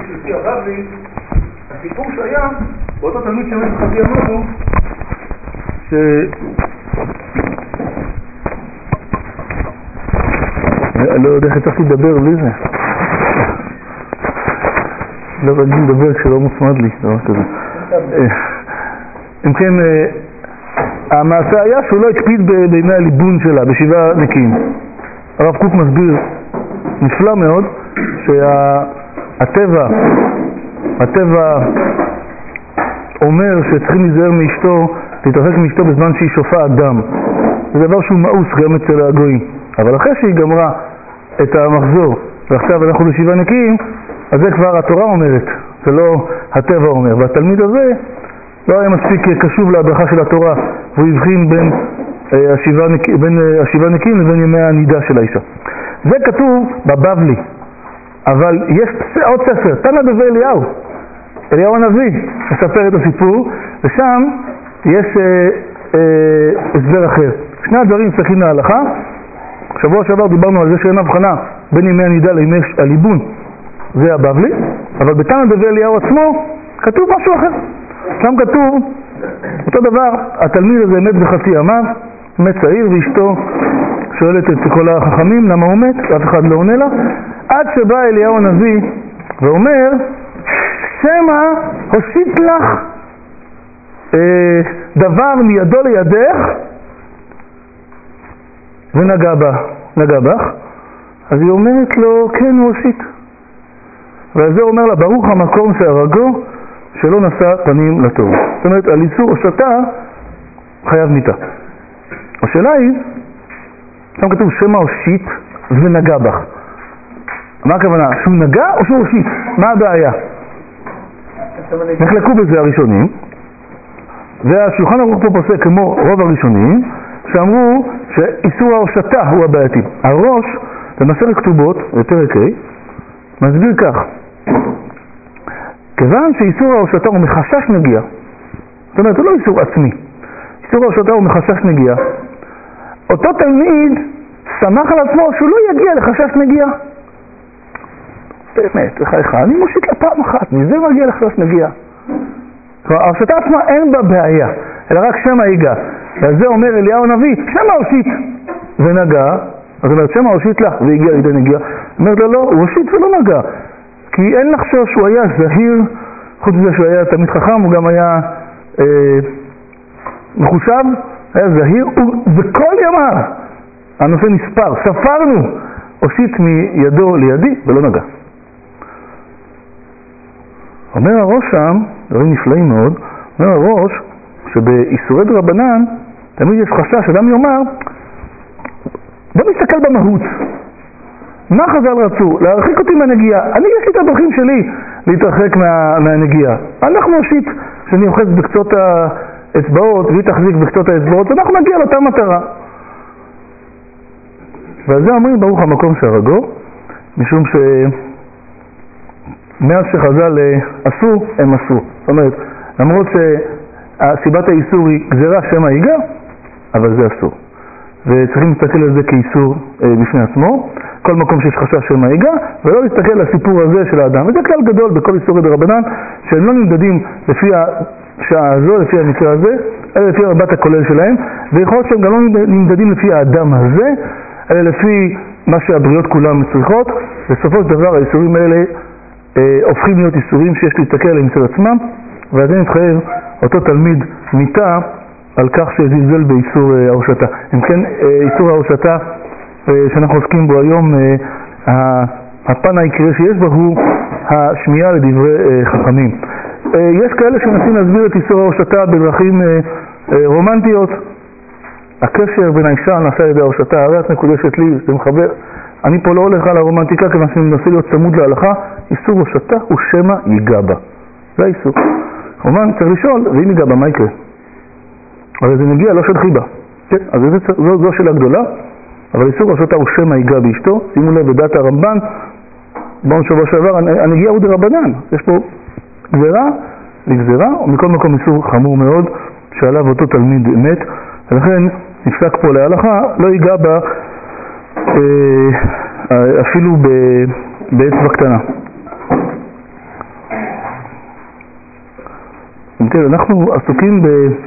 לפי הבבלי, הסיפור שהיה, באותו תלמיד שמת חצי אמרנו, לא יודע איך הצלחתי לדבר בלי זה. לא רגיל לדבר כשלא מוצמד לי, דבר כזה. אם כן, המעשה היה שהוא לא הקפיד בימי הליבון שלה, בשבעה נקיים. הרב קוק מסביר נפלא מאוד שהטבע אומר שצריכים להיזהר מאשתו, להתרחק מאשתו בזמן שהיא שופעת דם. זה דבר שהוא מאוס גם אצל הגויים. אבל אחרי שהיא גמרה את המחזור ועכשיו אנחנו בשבעה נקיים, אז זה כבר התורה אומרת, זה לא הטבע אומר. והתלמיד הזה לא היה מספיק קשוב להדרכה של התורה, והוא הבחין בין השבעה נקיים לבין ימי הנידה של האישה. זה כתוב בבבלי, אבל יש עוד ספר, תנא דבי אליהו הנביא מספר את הסיפור, ושם יש הסבר אחר. שני הדברים מסתכלים להלכה. שבוע שעבר דיברנו על זה שאין הבחנה בין ימי הנידה לימי הליבון, זה הבבלי, אבל בתנא דבי אליהו עצמו כתוב משהו אחר. שם כתוב אותו דבר, התלמיד הזה מת בחצי ימיו, מת צעיר, ואשתו שואלת את כל החכמים למה הוא מת, אף אחד לא עונה לה, עד שבא אליהו הנביא ואומר, שמא הושיט לך דבר מידו לידך ונגע בך. אז היא אומרת לו, כן, הוא הושיט. ועל זה אומר לה, ברוך המקום שהרגו שלא נשא פנים לתור. זאת אומרת, על איסור הושטה חייב מיתה. השאלה היא, שם כתוב שמא הושיט ונגע בך. מה הכוונה? שהוא נגע או שהוא הושיט? מה הבעיה? נחלקו בזה הראשונים, והשולחן ערוך פה פוסק כמו רוב הראשונים, שאמרו שאיסור ההושטה הוא הבעייתי. הראש, במסכת כתובות, בפרק ה', מסביר כך, כיוון שאיסור ההושטה הוא מחשש נגיעה, זאת אומרת, הוא לא איסור עצמי, איסור ההושטה הוא מחשש נגיעה, אותו תלמיד שמח על עצמו שהוא לא יגיע לחשש נגיעה. באמת, אני מושיט לה פעם אחת, מזה מגיע לחשש נגיעה. כלומר, ההושטה עצמה אין בה בעיה, אלא רק שמא ייגע. ועל זה אומר אליהו הנביא, שמא הושיט ונגע, זאת אומרת, שמא הושיט לך והגיע לידי נגיעה. אומרת לו, לא, הוא הושיט ולא נגע. כי אין לחשוב שהוא היה זהיר, חוץ מזה שהוא היה תלמיד חכם, הוא גם היה מחושב, היה זהיר, ובכל ימיו הנושא נספר, ספרנו, הושיט מידו לידי ולא נגע. אומר הראש שם, דברים נפלאים מאוד, אומר הראש שבאיסורי דרבנן תמיד יש חשש, אדם יאמר, בוא נסתכל במהות. מה חז"ל רצו? להרחיק אותי מהנגיעה. אני יש לי את הדרכים שלי להתרחק מהנגיעה. אנחנו נושיט שאני אוחז בקצות האצבעות והיא תחזיק בקצות האצבעות, ואנחנו נגיע לאותה מטרה. ועל זה אומרים ברוך המקום שהרגו, משום שמאז שחז"ל עשו, הם עשו. זאת אומרת, למרות שסיבת האיסור היא גזירה שמא ייגע, אבל זה אסור. וצריכים להסתכל על זה כאיסור בפני עצמו, כל מקום שיש חשש שמא ייגע, ולא להסתכל על הסיפור הזה של האדם. וזה כלל גדול בכל איסורי דרבנן, שהם לא נמדדים לפי השעה הזו, לפי המקרה הזה, אלא לפי המבט הכולל שלהם, ויכול להיות שהם גם לא נמדדים לפי האדם הזה, אלא לפי מה שהבריות כולם צריכות. בסופו של דבר האיסורים האלה הופכים להיות איסורים שיש להסתכל עליהם מצד עצמם, ועד זה נתחייב אותו תלמיד מיתה על כך שזלזל באיסור ההושטה. אם כן, איסור ההושטה שאנחנו עוסקים בו היום, הפן העיקרי שיש בו הוא השמיעה לדברי חכמים. יש כאלה שמנסים להסביר את איסור ההושטה בדרכים רומנטיות. הקשר בין האישה נעשה על ידי ההושטה, הרי את מקודשת לי, זה מחבר. אני פה לא הולך על הרומנטיקה, כיוון שאני מנסה להיות צמוד להלכה. איסור הושטה הוא שמא ייגע בה. זה האיסור. כמובן צריך לשאול, ואם ייגע בה, מה יקרה? אבל זה נגיע לא של חיבה. כן? אז זו שאלה גדולה. אבל איסור ההושטה הוא שמא ייגע באשתו. שימו לב, בדעת הרמב"ן, בואו שבוע שעבר, הנגיעה הוא דרבנן. יש פה גזירה לגזירה, ומכל מקום איסור חמור מאוד, שעליו אותו תלמיד מת, ולכן נפסק פה להלכה, לא ייגע בה אפילו באצבע קטנה. כן, אנחנו עסוקים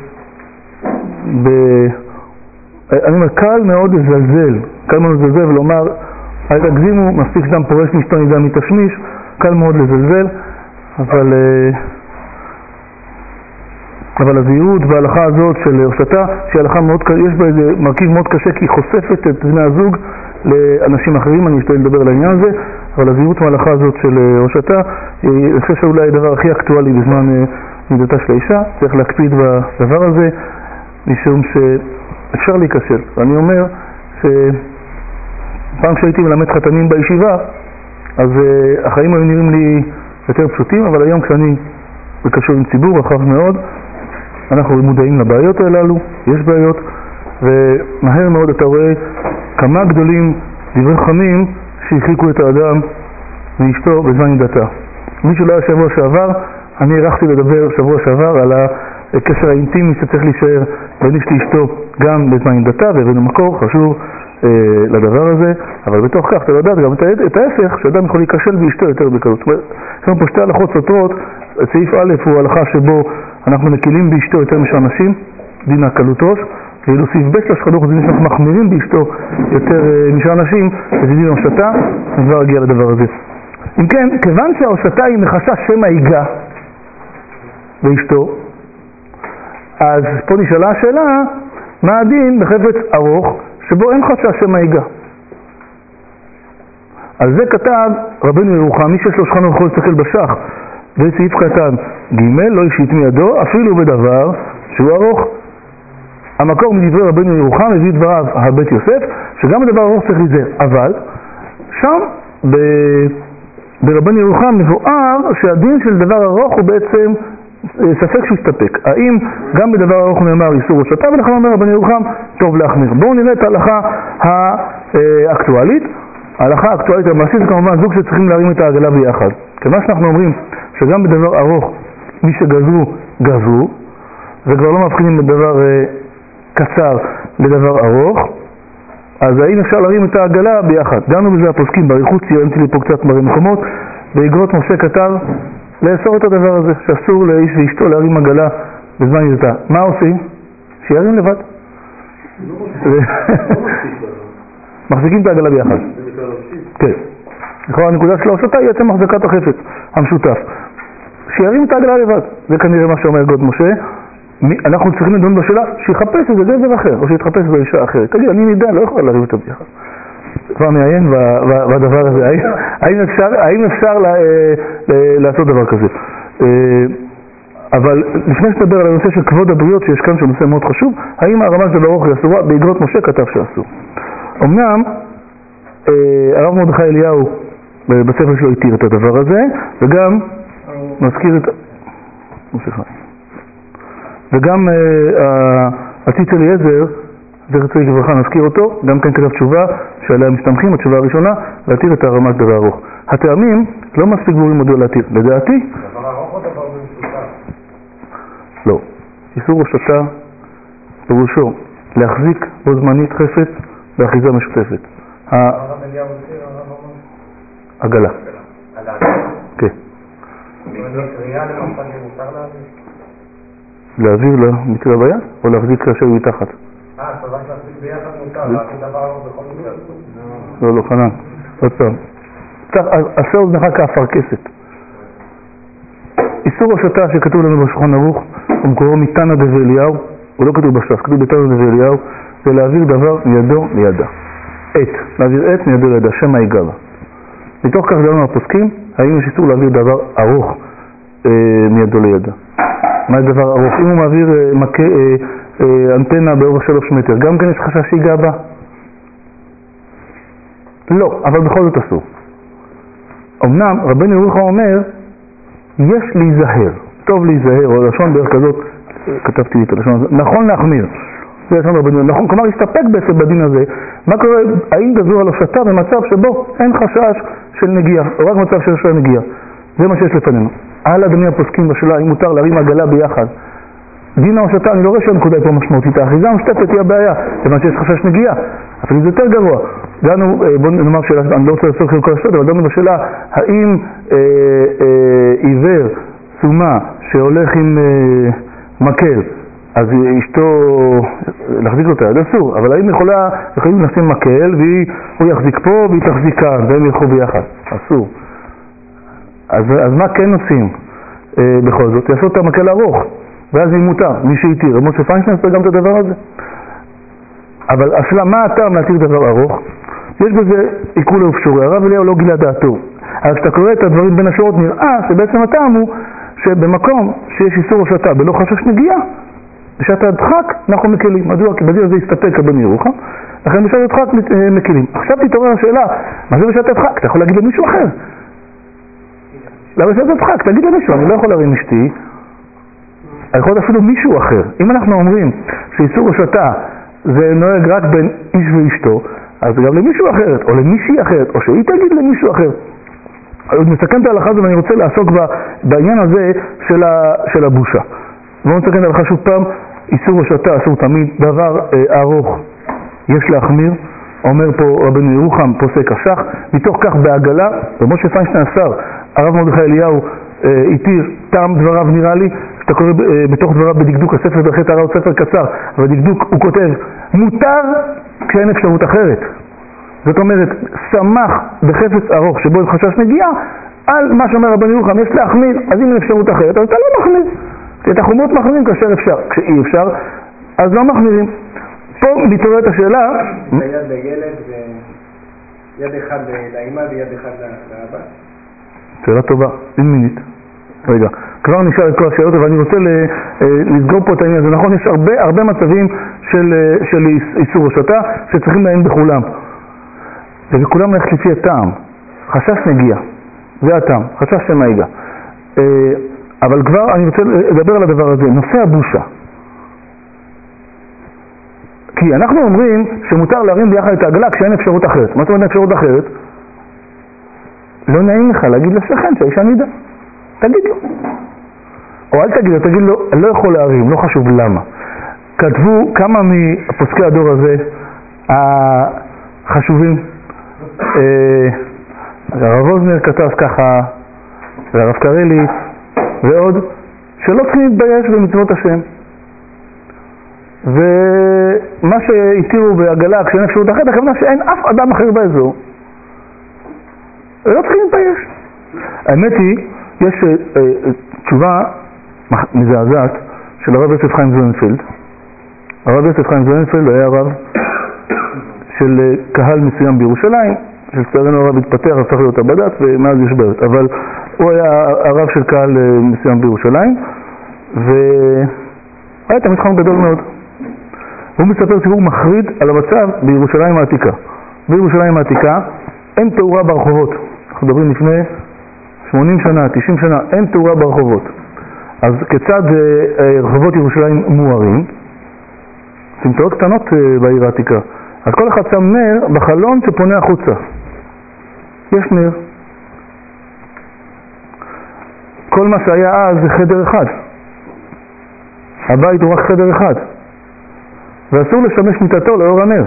אני אומר, קל מאוד לזלזל ולומר, אל תגזימו, מספיק שדם פורש משתו נידה מתשמיש, קל מאוד לזלזל, אבל הזהירות וההלכה הזאת של הושטה, שהיא הלכה מאוד, יש בה איזה מרכיב מאוד קשה, כי היא חושפת את בני הזוג לאנשים אחרים, אני אשתדל לדבר על העניין הזה, אבל הזהירות וההלכה הזאת של הושטה, אני חושב שאולי הדבר הכי אקטואלי בזמן נידתה של האישה, צריך להקפיד בדבר הזה, משום שאפשר להיכשל. ואני אומר שפעם כשהייתי מלמד חתנים בישיבה, אז החיים היו נראים לי יותר פשוטים, אבל היום כשאני בקשור עם ציבור רחב מאוד, אנחנו מודעים לבעיות הללו, יש בעיות, ומהר מאוד אתה רואה כמה גדולים דברי חכמים שהרחיקו את האדם מאשתו בזמן נידתה. מי שלא היה שבוע שעבר, אני ערכתי לדבר שבוע שעבר על הקשר האינטימי שצריך להישאר בין איש לאשתו גם בזמן נידתה, והבאנו מקור חשוב לדבר הזה, אבל בתוך כך אתה לא יודעת גם את ההפך, שאדם יכול להיכשל באשתו יותר בקלות. זאת אומרת, יש לנו פה שתי הלכות סותרות. סעיף א' הוא הלכה שבו אנחנו מקילים באשתו יותר משאר נשים, דין הקלות ראש, ואילו סעיף ב' לשחדוך זה דין שאנחנו מחמירים באשתו יותר משאר נשים, וזה דין ההושטה, וכבר הגיע לדבר הזה. אם כן, כיוון שההושטה היא מחשש שמא ייגע באשתו, אז פה נשאלה השאלה, מה הדין בחפץ ארוך שבו אין חשש שמא ייגע? על זה כתב רבנו ירוחם, מי שיש לו שולחן ערוך יכול להסתכל בשח, וסעיף קטן ג' לא ישית מידו אפילו בדבר שהוא ארוך. המקור מדברי רבנו ירוחם מביא דבריו הבית יוסף, שגם בדבר ארוך צריך להיזהר, אבל שם ברבנו ירוחם מבואר שהדין של דבר ארוך הוא בעצם ספק שהוא הסתפק. האם גם בדבר ארוך נאמר איסור הושטה, ולכן אומר רבנו ירוחם טוב להחמיר. בואו נראה את ההלכה האקטואלית. ההלכה האקטואלית המעשית זה כמובן זוג שצריכים להרים את העגלה ביחד. כמה שאנחנו אומרים שגם בדבר ארוך מי שגזרו, גזרו, וכבר לא מבחינים בדבר קצר לדבר ארוך, אז האם אפשר להרים את העגלה ביחד? דנו בזה הפוסקים באריכות, ציינתי לי פה קצת מראה מקומות. באגרות משה כתב לאסור את הדבר הזה, שאסור לאיש ואשתו להרים עגלה בזמן נידתה. מה עושים? שירים לבד. מחזיקים את העגלה ביחד. כן. לכן הנקודה של ההושטה היא עצם החזקת החפץ המשותף. שירים את העגלה לבד. זה כנראה מה שאומר אגרות משה. אנחנו צריכים לדון בשאלה שיחפש את זה גבר אחר, או שיתחפש באישה אחרת. תגיד, אני נידע, לא יכול להרים אותה ביחד. כבר נעיין בדבר הזה. האם אפשר לעשות דבר כזה? אבל לפני שתדבר על הנושא של כבוד הבריות, שיש כאן שהוא נושא מאוד חשוב, האם הרמה של ארוך היא אסורה? באגרות משה כתב שאסור. אמנם, הרב מרדכי אליהו בספר שלו התיר את הדבר הזה, וגם מזכיר את... וגם הציץ אליעזר, זכר צדיק לברכה, נזכיר אותו, גם כן כתב תשובה שעליה מסתמכים, התשובה הראשונה, להתיר את הרמה של דבר ארוך. הטעמים לא מספיק ברורים מדוע להתיר. לדעתי? דבר ארוך או דבר במשותף? לא. איסור הושטה פירושו להחזיק בו זמנית חפץ באחיזה משותפת. עגלה. כן. קריאה למשל שמותר להעביר למקרה ביד, או להחזיק כאשר הוא מתחת? צריך להחזיק ביחד מותר, להחזיק דבר ארוך בכל מקרה. לא, חנן. עוד פעם. עשה אוזנך כאפרכסת. איסור הושטה שכתוב לנו בשולחן ערוך, הוא מקורו מתנא דבי אליהו, הוא לא כתוב בש"ס, כתוב בתנא דבי אליהו, זה להעביר דבר מידו לידה. להעביר עת מידו לידה, שמא ייגע בה. מתוך כך דנו הפוסקים, האם יש איסור להעביר דבר ארוך מידו לידה. מה זה דבר ארוך? אם הוא מעביר אנטנה באורך 3 מטר, גם כן יש חשש שיגע בה? לא, אבל בכל זאת אסור. אמנם רבנו ירוחם אומר, יש להיזהר, טוב להיזהר, או לשון דרך כזאת, כתבתי את הלשון הזה, נכון להחמיר. זה לשון רבנו, נכון, כלומר הסתפק בעצם בדין הזה. מה קורה, האם גזרו על הושטה במצב שבו אין חשש של נגיעה, או רק מצב של נגיעה? זה מה שיש לפנינו. על אדוני הפוסקים בשאלה, אם מותר להרים עגלה ביחד. דין ההושטה, אני לא רואה שהנקודה היא פה משמעותית. האחיזה המשותפת היא הבעיה, כיוון שיש חשש נגיעה. אבל זה יותר גרוע. דנו, בואו נאמר שאלה, אני לא רוצה לעשות כל השאלות, אבל דנו בשאלה, האם עיוור טומאה שהולך עם מקל, אז אשתו, להחזיק אותה, זה אסור, אבל האם יכולים לשים מקל והוא יחזיק פה והיא תחזיק כאן והם ילכו ביחד, אסור. אז מה כן עושים בכל זאת? יעשו את המקל ארוך ואז היא מותר, מי שהתיר, משה פיינשטיין עשה גם את הדבר הזה. אבל השאלה, מה הטעם להתיר דבר ארוך? יש בזה עיקול ופשורי, הרב אליהו לא גילה דעתו. אז כשאתה קורא את הדברים בין השורות נראה שבעצם הטעם הוא שבמקום שיש איסור הושטה בלא חשש נגיעה, בשעת הדחק אנחנו מקלים. מדוע? כי בדין הזה הסתפק בן ירוחם, לכן בשעת הדחק מקלים. עכשיו תתעורר השאלה, מה זה בשעת הדחק? אתה יכול להגיד למישהו אחר. לא בשעת הדחק, תגיד למישהו, אני לא יכול להרים אשתי, אני יכול אפילו מישהו אחר. אם אנחנו אומרים שאיסור הושטה זה נוהג רק בין איש ואשתו, אז גם למישהו אחרת, או למישהי אחרת, או שהיא תגיד למישהו אחר. עוד מסכם את ההלכה הזו, ואני רוצה לעסוק בעניין הזה של הבושה. בואו נסכם את ההלכה שוב פעם, איסור הושטה אסור תמיד, דבר ארוך יש להחמיר, אומר פה רבנו ירוחם, פוסק השח, מתוך כך בעגלה, ומשה פיינשטיין השר, הרב מרדכי אליהו התיר, טעם דבריו נראה לי, שאתה קורא בתוך דבריו בדקדוק, הספר דרכי טהרה הוא ספר קצר, ובדקדוק הוא כותב, מותר כשאין אפשרות אחרת. זאת אומרת, שמח בחפץ ארוך שבו אין חשש נגיעה, על מה שאומר רבנו ירוחם, יש להחמיר, אז אם אין אפשרות אחרת, אז אתה לא מחמיר. כי את החומות מחמירים כאשר אפשר, כשאי אפשר, אז לא מחמירים. פה מתעוררת השאלה... יד לילד ויד אחד לאמא ויד אחד לאבא. שאלה טובה, אין מינית. רגע, כבר נשאל את כל השאלות, אבל אני רוצה לסגור פה את העניין הזה. נכון, יש הרבה מצבים של איסור הושטה שצריכים לעיין בכולם. ובכולם נלך לפי הטעם. חשש נגיע, זה הטעם, חשש שמעיגה. אבל כבר אני רוצה לדבר על הדבר הזה, נושא הבושה. כי אנחנו אומרים שמותר להרים ביחד את העגלה כשאין אפשרות אחרת. מה זאת אומרת אפשרות אחרת? לא נעים לך להגיד לשכן שהאישה נידה. תגיד לו. או אל תגיד לו, תגיד לו, לא יכול להרים, לא חשוב למה. כתבו כמה מפוסקי הדור הזה החשובים. הרב אוזנר כתב ככה, והרב קרלי ועוד, שלא צריכים להתבייש במצוות השם. ומה שהתירו בעגלה כשאין אפשרות אחרת, הכוונה שאין אף אדם אחר באזור. ולא צריכים להתבייש. האמת היא, יש תשובה מזעזעת של הרב יוסף חיים זוננפלד. הרב יוסף חיים זוננפלד היה רב של קהל מסוים בירושלים, שלצערנו הרב התפתח, הפך להיות הבד"ץ, ומאז יש בעיות. אבל הוא היה הרב של קהל מסוים בירושלים, והיה תמיד חם גדול מאוד. הוא מספר סיפור מחריד על המצב בירושלים העתיקה. בירושלים העתיקה אין תאורה ברחובות. אנחנו מדברים לפני 80 שנה, 90 שנה, אין תאורה ברחובות. אז כיצד רחובות ירושלים מוארים? סמטאות קטנות בעיר העתיקה. אז כל אחד שם נר בחלון שפונה החוצה. יש נר. כל מה שהיה אז זה חדר אחד. הבית הוא רק חדר אחד. ואסור לשמש מיטתו לאור הנר.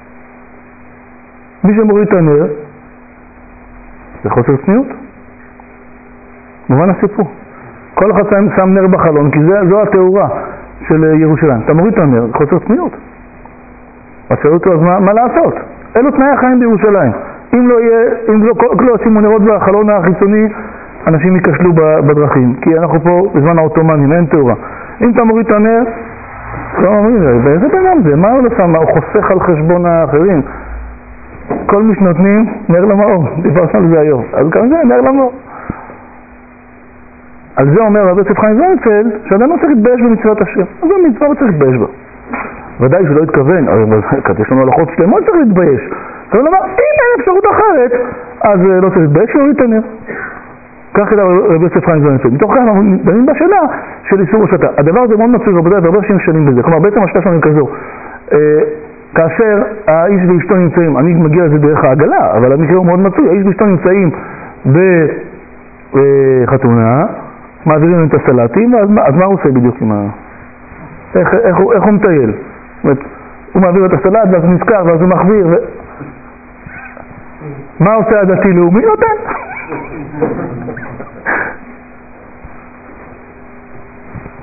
מי שמוריד את הנר זה חוסר צניעות. מובן הסיפור. כל אחד שם נר בחלון, כי זו התאורה של ירושלים. אתה מוריד את הנר, חוסר צניעות. אז שאלו אותו, אז מה לעשות? אלו תנאי החיים בירושלים. אם לא שימו נרות בחלון החיצוני, אנשים ייכשלו בדרכים. כי אנחנו פה בזמן העות'מאנים, אין תאורה. אם אתה מוריד את הנר, לא אומרים, באיזה בנם זה? מה הוא לשם? הוא חוסך על חשבון האחרים. כל מי שנותנים, נר למאור. דיברנו על זה היום. אז גם זה, נר למאור. על זה אומר רבי יוסף חיים זוננפלד, שאדם לא צריך להתבייש במצוות השם. אז זו מצווה לא צריך להתבייש בה. ודאי שלא התכוון, יש לנו הלכות שלמות צריך להתבייש. זאת אומרת, אם אין אפשרות אחרת, אז לא צריך להתבייש, לא יתנר. כך כדאי רבי יוסף חיים זוננפלד. מתוך כך אנחנו דנים בשאלה של איסור הושטה. הדבר הזה מאוד מצוי רבותיי, והרבה שנים בזה. כלומר, בעצם השאלה שלנו כזו. כאשר האיש ואשתו נמצאים, אני מגיע לזה דרך העגלה, אבל המקרה הוא מאוד מצוי. האיש ואשתו נמצאים בחתונה, מעבירים את הסלטים, אז מה הוא עושה בדיוק עם ה... איך הוא מטייל? זאת אומרת, הוא מעביר את הסלט, ואז הוא נזכר, ואז הוא מחביר, מה עושה הדתי-לאומי? נותן.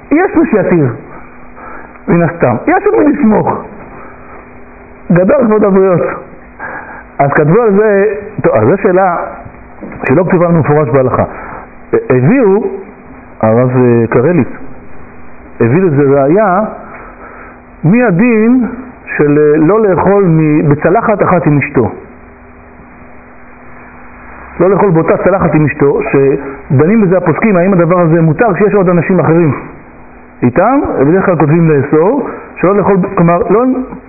יש מי שיתיר, מן הסתם, יש מי לסמוך. גדול כבוד הבריות. אז כתבו על זה, טוב, אז זו שאלה שלא כתובה לנו מפורש בהלכה. הביאו, הרב קרליץ, הביא לזה ראיה, מי הדין של לא לאכול בצלחת אחת עם אשתו. לא לאכול באותה צלחת עם אשתו, שדנים בזה הפוסקים, האם הדבר הזה מותר כשיש עוד אנשים אחרים איתם, בדרך כלל כותבים לאסור, שלא לאכול, כלומר, לא...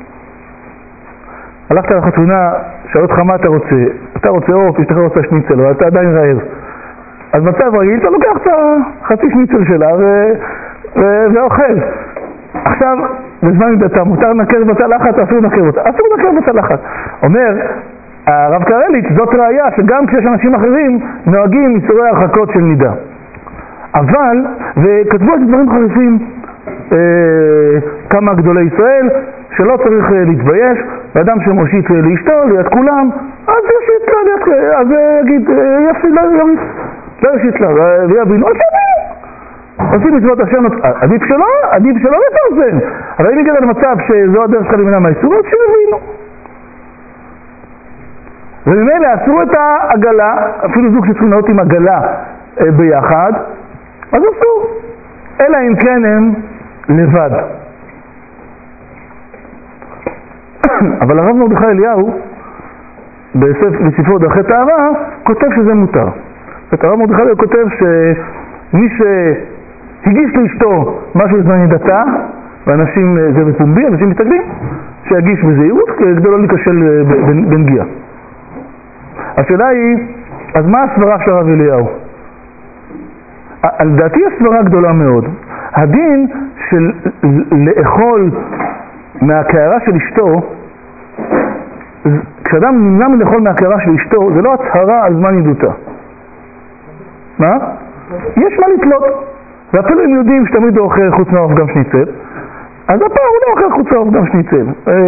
הלכת לחתונה, שאל אותך מה אתה רוצה? אתה רוצה אור, אשתך רוצה שניצל, אבל אתה עדיין רעב. אז מצב רגיל, אתה לוקח את החצי שניצל שלה ואוכל. עכשיו, בזמן מדתה, מותר לנקר בצלחת, אסור לנקר אותה. אסור לנקר בצלחת. אומר, הרב קרליץ, זאת ראיה שגם כשיש אנשים אחרים נוהגים איסורי הרחקות של נידה. אבל, וכתבו את דברים חריפים, כמה גדולי ישראל, שלא צריך להתבייש, ואדם שמושיט לאשתו, ליד כולם, אז יושיט לה, אז יגיד, יפסיד לה, לא יושיט לה, ויבינו, אז יבינו. עושים מצוות השם, עדיף שלא לפרסם. אבל אם נגיד למצב שזו הדרך שלך להימנע מהאיסור, אז שיבינו. וממילא אסרו את העגלה, אפילו זוג שצריכים להיות עם עגלה ביחד, אז אסור. אלא אם כן הם לבד. אבל הרב מרדכי אליהו, בספרו דרכי טהרה, כותב שזה מותר. הרב מרדכי אליהו כותב שמי שהגיש לאשתו משהו בזמן נידתה, ואנשים, זה בפומבי, אנשים מתאגדים, שיגיש בזהירות כדי לא להיכשל בנגיעה. השאלה היא, אז מה הסברה של הרב אליהו? על דעתי הסברה גדולה מאוד. הדין של לאכול מהקערה של אשתו, כשאדם נמנע מלאכול מהקערה של אשתו, זה לא הצהרה על זמן נידותה. מה? יש מה לתלות. ואפילו אם יודעים שתמיד הוא אוכל חוץ מהעוף גם שניצל, אז הפעם הוא לא אוכל חוץ מהעוף גם שניצל.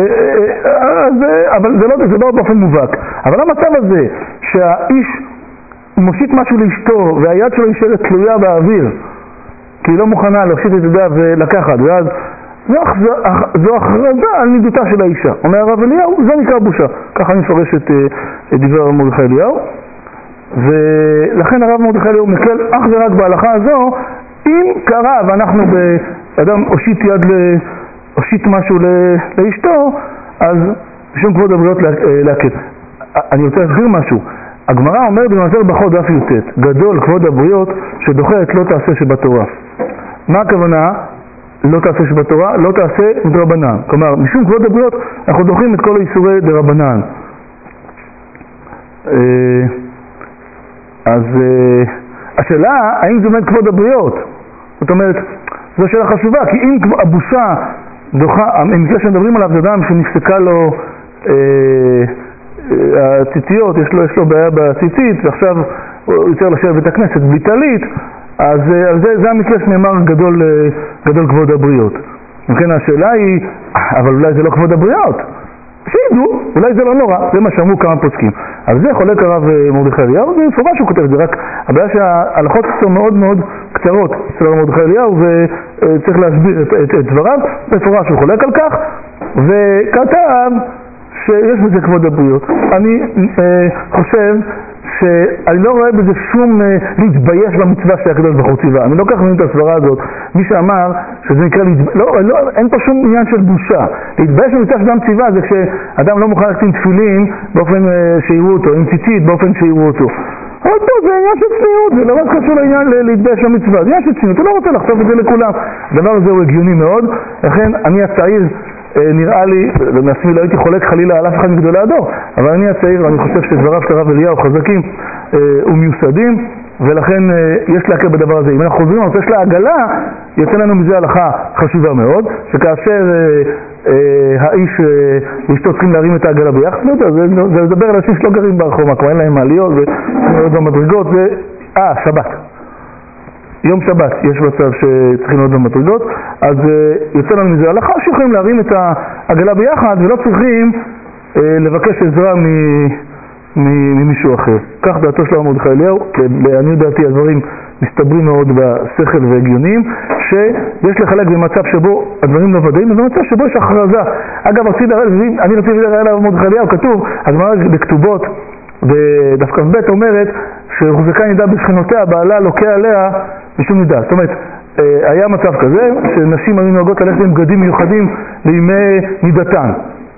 אבל זה לא באופן מובהק. אבל המצב הזה שהאיש מושיט משהו לאשתו והיד שלו נשארת תלויה באוויר, כי היא לא מוכנה להושיט את ידה ולקחת, ואז זו הכרזה על נידותה של האישה. אומר הרב אליהו, זה נקרא בושה. ככה אני מפרש את דברי הרב מרדכי אליהו. ולכן הרב מרדכי אליהו מקל אך ורק בהלכה הזו, אם קרה ואנחנו באדם הושיט משהו לאשתו, אז בשום כבוד הבריות להקל. אני רוצה להסביר משהו. הגמרא אומרת במסכת ברכות דף י"ט, גדול כבוד הבריות שדוחה את לא תעשה שבתורה. מה הכוונה? לא תעשה שבתורה, לא תעשה מדרבנן. כלומר, משום כבוד הבריות אנחנו דוחים את כל האיסורי דרבנן. אז השאלה, האם זה באמת כבוד הבריות? זאת אומרת, זו שאלה חשובה, כי אם הבושה דוחה, המקרה שמדברים עליו זה אדם שנפסקה לו הציציות, יש לו בעיה בציצית, ועכשיו הוא יוצר לשבת בית הכנסת בלי טלית, אז זה המקרה שנאמר גדול כבוד הבריות. וכן השאלה היא, אבל אולי זה לא כבוד הבריות. שידעו, אולי זה לא נורא, זה מה שאמרו כמה פוסקים. אבל זה חולק הרב מרדכי אליהו, זה מפורש שהוא כותב את זה, רק הבעיה שההלכות קצת מאוד מאוד קצרות אצל הרב מרדכי אליהו, וצריך להסביר את דבריו, מפורש הוא חולק על כך, וכתב שיש בזה כבוד הבריות. אני חושב שאני לא רואה בזה שום להתבייש במצווה שהקדוש ברוך הוא ציווה. אני לא כך מבין את הסברה הזאת. מי שאמר שזה נקרא אין פה שום עניין של בושה. להתבייש במצווה שאדם ציווה זה כשאדם לא מוכן ללכת עם תפילין באופן שיראו אותו, עם ציצית באופן שיראו אותו. אבל פה זה עניין של צניעות, זה לא רק קשור לעניין להתבייש במצווה, זה עניין של צניעות, הוא לא רוצה לחשוף את זה לכולם. הדבר הזה הוא הגיוני מאוד, לכן אני הצעיר נראה לי, ומעצמי לא הייתי חולק חלילה על אף אחד מגדולי הדור, אבל אני הצעיר ואני חושב שדבריו של הרב אליהו חזקים ומיוסדים, ולכן יש להכיר בדבר הזה. אם אנחנו חוזרים לנושא של העגלה, יוצא לנו מזה הלכה חשובה מאוד, שכאשר האיש ואשתו צריכים להרים את העגלה ביחד, זה לדבר על אנשים שלא גרים ברחוב, כבר אין להם מעליות ועוד במדרגות, שבת. יום שבת יש מצב שצריכים להיות במדרגות, אז יוצא לנו מזה הלכה שיכולים להרים את העגלה ביחד ולא צריכים לבקש עזרה ממישהו אחר. כך דעתו של הרב מרדכי אליהו, לעניות דעתי הדברים מסתברים מאוד בשכל והגיונים, שיש לחלק במצב שבו הדברים לא ודאים, ובמצב שבו יש הכרזה. אגב, אני רציתי לדבר עליו מרדכי אליהו, כתוב, הגמרא בכתובות, בדף כ"ב אומרת, שהוחזקה נידה בשכנותיה, בעלה לוקה עליה משום נידה. זאת אומרת, היה מצב כזה, שנשים היו נוהגות ללכת עם בגדים מיוחדים לימי נידתן.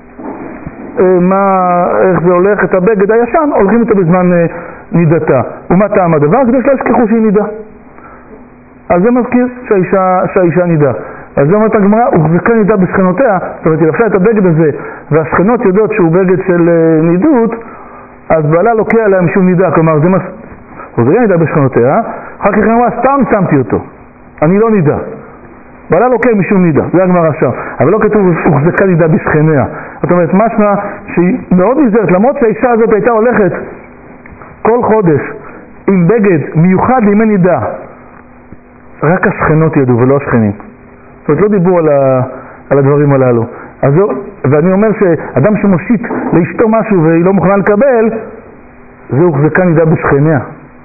איך זה הולך? את הבגד הישן, הולכים איתו בזמן נידתה. ומה טעם הדבר? כדי שלא ישכחו שהיא נידה. אז זה מזכיר שהאישה נידה. אז זה אומרת הגמרא, הוחזקה נידה בשכנותיה, זאת אומרת, היא לבשה את הבגד הזה, והשכנות יודעות שהוא בגד של נידות, אז בעלה לוקה עליה משום נידה, כלומר, זה הוחזקה נידה בשכנותיה, אחר כך אמרה, סתם שמתי אותו, אני לא נידה. בעלה לוקה משום נידה, זה הגמרא שם, אבל לא כתוב הוחזקה נידה בשכניה. זאת אומרת, משמע שהיא מאוד נזהרת, למרות שהאישה הזאת הייתה הולכת כל חודש עם בגד מיוחד לימי נידה, רק השכנות ידעו ולא השכנים. זאת אומרת, לא דיברו על הדברים הללו. ואני אומר שאדם שמושיט לאשתו משהו והיא לא מוכנה לקבל, זה הוחזקה נידה בשכניה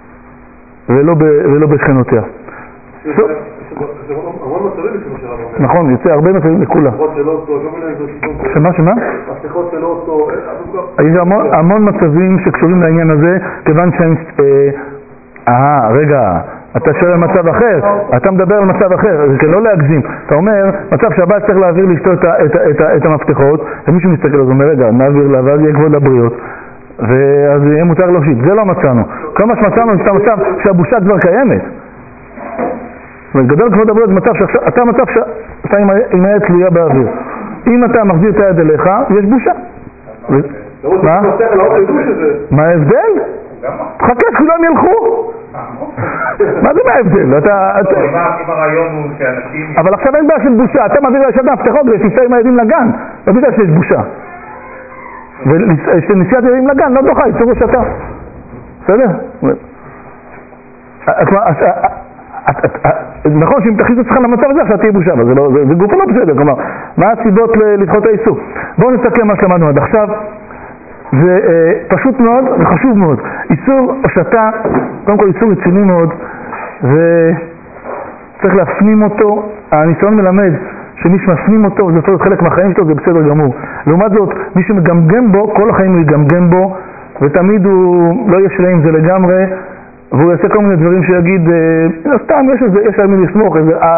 ולא בשכנותיה. זה המון מצבים לפני שלנו. נכון, יוצא הרבה מצבים לכולה. מסכות שלא אותו, לא מיני שמה? מסכות שלא אותו, יש המון מצבים שקשורים לעניין הזה, כיוון שהם... רגע, אתה שואל על מצב אחר, אתה מדבר על מצב אחר, זה לא להגזים. אתה אומר, מצב שהבא צריך להעביר לאשתו את המפתחות, ומישהו מסתכל על זה, אומר, רגע, נעביר לה, ואז יהיה כבוד לבריות, ואז יהיה מותר להושיט. זה לא מצאנו. כל מה שמצאנו זה מצב שהבושה כבר קיימת. וגדול כבוד הבריות, אתה מצב שאתה עם היד תלויה באוויר. אם אתה מחזיר את היד אליך, יש בושה. מה? מה ההבדל? חכה, כולם ילכו. מה זה מה ההבדל? אם הרעיון הוא שאנשים... אבל עכשיו אין בעיה של בושה, אתה מעביר לאשת המפתחות ושתיסע עם הילדים לגן, לא בגלל שיש בושה. ושנסיעת ילדים לגן לא דוחה, יצאו בושתה. בסדר? נכון שאם תכניס אותך למצב הזה עכשיו תהיה בושה, אבל זה גוף לא בסדר. כלומר, מה הסיבות לדחות האיסור? בואו נסתכל מה שלמדנו עד עכשיו. זה פשוט מאוד וחשוב מאוד. איסור הושטה, קודם כל איסור רציני מאוד, וצריך להפנים אותו. הניסיון מלמד שמי שמפנים אותו, זה צריך חלק מהחיים שלו, זה בסדר גמור. לעומת זאת, מי שמגמגם בו, כל החיים הוא יגמגם בו, ותמיד הוא לא ישלה עם זה לגמרי, והוא יעשה כל מיני דברים שיגיד, סתם יש על מי לסמוך,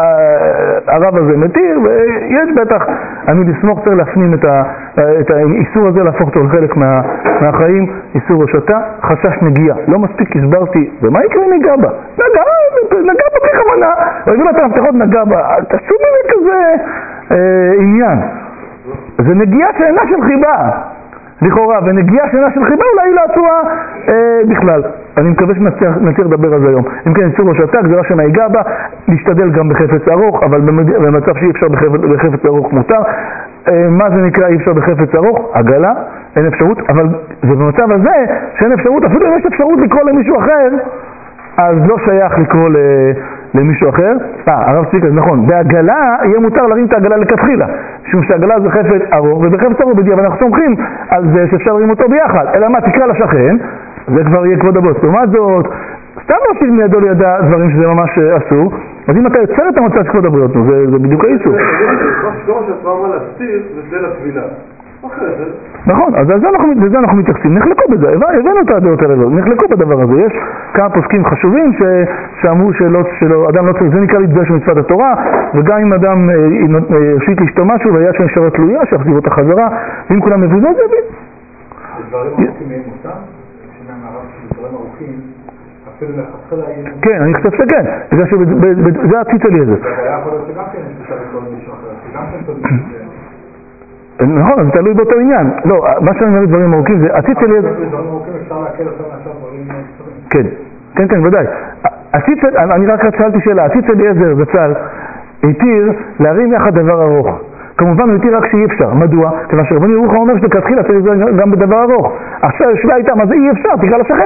הרב הזה מתיר, ויש בטח על מי לסמוך, צריך להפנים את האיסור הזה, להפוך אותו לחלק מהחיים, איסור הושטה, חשש נגיעה. לא מספיק הסברתי, ומה יקרה אם ניגע בה? נגע בה בלי כוונה, והביא לה את המפתחות נגע בה, תעשו מזה כזה עניין. זה נגיעה שאינה של חיבה. לכאורה, ונגיעה שאינה של חיבה אולי היא לא אסורה בכלל. אני מקווה שנצליח לדבר על זה היום. אם כן, איסור הושטה, גזירה שנהיגה בה, להשתדל גם בחפץ ארוך, אבל במצב שאי אפשר בחפץ ארוך מותר. מה זה נקרא אי אפשר בחפץ ארוך? עגלה, אין אפשרות, אבל זה במצב הזה שאין אפשרות, אפילו אם יש אפשרות לקרוא למישהו אחר, אז לא שייך לקרוא למישהו אחר. הרב ציקה, נכון, בעגלה יהיה מותר להרים את העגלה לכתחילה, משום שהעגלה זה חפץ ארוך, ובחפץ ארוך בדיוק אנחנו סומכים על זה שאפשר להרים אותו ביחד. אלא מה, תקרא לשכן, זה כבר יהיה כבוד הבריות. לעומת זאת, סתם להושיב מידו לידע דברים שזה ממש אסור, אז אם אתה יוצר את המצב של כבוד הבריות, זה בדיוק האיסור. כל מה שאתה אומר להסתיר זה לטבילה. נכון, אז לזה אנחנו מתייחסים, נחלקו בזה, הבאנו את הדעות האלה, נחלקו בדבר הזה. יש כמה פוסקים חשובים שאמרו שאדם לא צריך, זה נקרא להתבייש במצוות התורה, וגם אם אדם יושיט לאשתו משהו והיד שלו נשארה תלויה, שיחזיר אותה חזרה, ואם כולם מבינים את זה, דברים ארוכים מהם אותם, שינם הרב של דברים ארוכים, אפילו מלכתחילה... כן, אני חושב שכן, זה הציץ אליעזר. והיה יכול להיות שגם כן יש לצד לכל מישהו אחר, שגם כן תודה נכון, זה תלוי באותו עניין. לא, מה שאני אומר דברים ארוכים זה הציץ אליעזר... דברים ארוכים אפשר להקל אותם עכשיו דברים כן, קצרים. כן, ודאי. אני רק שאלתי שאלה, הציץ אליעזר זצ"ל התיר להרים יחד דבר ארוך. כמובן הוא התיר רק שאי אפשר. מדוע? כיוון שרבני ירוחם אומר שלכתחילה צריך גם בדבר ארוך. עכשיו השאלה הייתה, מה זה אי אפשר? תקרא לשכן.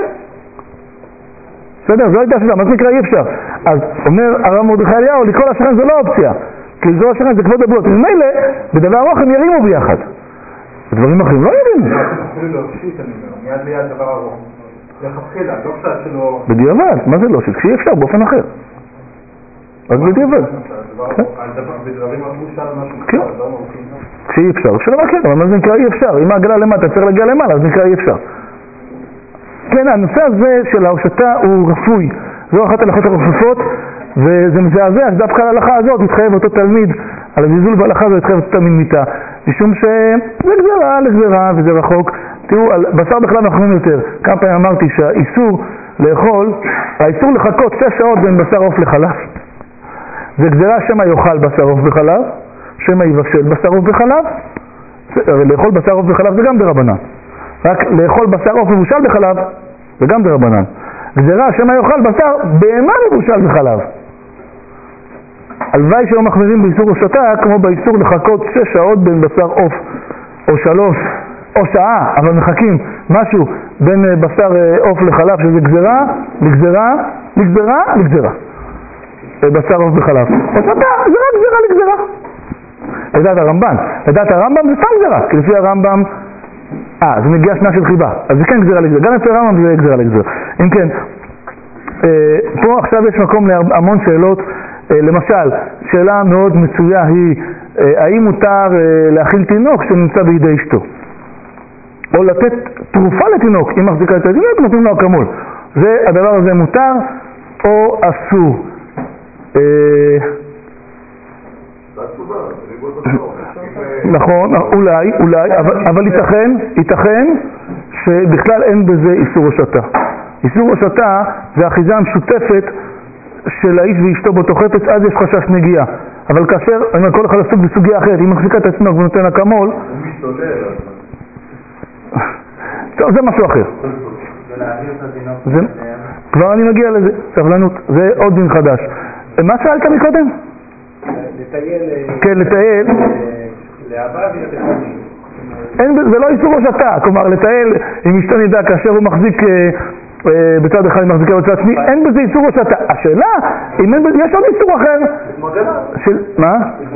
בסדר? זו הייתה השאלה, מה זה נקרא אי אפשר? אז אומר הרב מרדכי אליהו, לקרוא לשכן זה לא אופציה. כי לקרוא לשכן זה כבוד הבריות. ממילא, בדבר ארוך הם ירימו ביחד. בדברים אחרים לא ירימו. אפילו להושיט אני אומר, מיד ליד דבר ארוך. לכתחילה, לא קצת שלא... בדיעבד, מה זה לא? שכשיהיה אפשר באופן אחר. רק בדיעבד. בדברים המושל משהו כן. כשאי אפשר, אפשר לבקר, אבל מה זה נקרא אי אפשר? אם העגלה למטה צריך להגיע למעלה, אז נקרא אי אפשר. כן, הנושא הזה של ההושטה הוא רפוי. זו אחת ההלכות הרפופות, וזה מזעזע, דווקא להלכה הזאת מתחייב אותו תלמיד, על הזלזול בהלכה הזאת מתחייב אותו תלמיד מיתה, משום שזה גזרה לגזרה וזה רחוק. תראו, על בשר בחלב אנחנו רואים יותר. כמה פעמים אמרתי שהאיסור לאכול, האיסור לחכות 6 שעות בין בשר עוף לחלב, זה גזרה שמא יאכל בשר עוף בחלב, שמא יבשל בשר עוף בחלב. לאכול בשר עוף בחלב זה גם דרבנן. רק לאכול בשר עוף מבושל בחלב זה גם דרבנן. גזרה שמא יאכל בשר בהמה מבושל בחלב. הלוואי שלא מחמירים באיסור הושטה כמו באיסור לחכות 6 שעות בין בשר עוף או 3 או שעה, אבל מחכים משהו בין בשר עוף לחלב, שזה גזרה לגזרה לגזרה לגזרה. בשר עוף בחלב. הושטה זה רק גזרה לגזרה. לדעת הרמב"ן. לדעת הרמב"ם זה סתם גזרה, כי לפי הרמב"ם זה מגיע שנה של חיבה, אז זה כן גזרה לגזרה. גם לפי הרמב"ם זה גזרה לגזרה. אם כן, פה עכשיו יש מקום להמון שאלות. למשל, שאלה מאוד מצויה היא, האם מותר להאכיל תינוק שנמצא בידי אשתו? או לתת תרופה לתינוק, אם מחזיקה את התינוק, נותנים לו אקמול. הדבר הזה מותר או אסור? נכון, אולי, אבל ייתכן שבכלל אין בזה איסור הושטה. איסור הושטה זה אחיזה משותפת של האיש ואשתו באותו חפץ, אז יש חשש נגיעה. אבל כאשר, אני אומר, כל אחד עסוק בסוגיה אחרת, אם מחזיקה את התינוק ונותן אקמול, הוא משתולל. טוב, זה משהו אחר. כבר אני מגיע לזה, סבלנות, זה עוד דין חדש. מה שאלת מקודם? לטייל. כן, לטייל. זה לא איסור הושטה, כלומר לטייל עם אשתו נדע כאשר הוא מחזיק בצד אחד מחזיקה בצד שני, אין בזה איסור הושטה. השאלה, אם אין בזה, יש עוד איסור אחר. מה?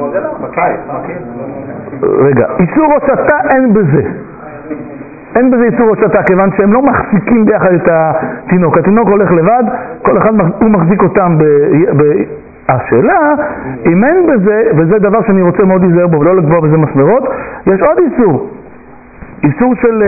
רגע, איסור הושטה אין בזה. אין בזה איסור הושטה, כיוון שהם לא מחזיקים ביחד את התינוק. התינוק הולך לבד, כל אחד הוא מחזיק אותם השאלה, אם אין בזה, וזה דבר שאני רוצה מאוד להיזהר בו ולא לקבוע בזה מסמרות, יש עוד איסור. איסור של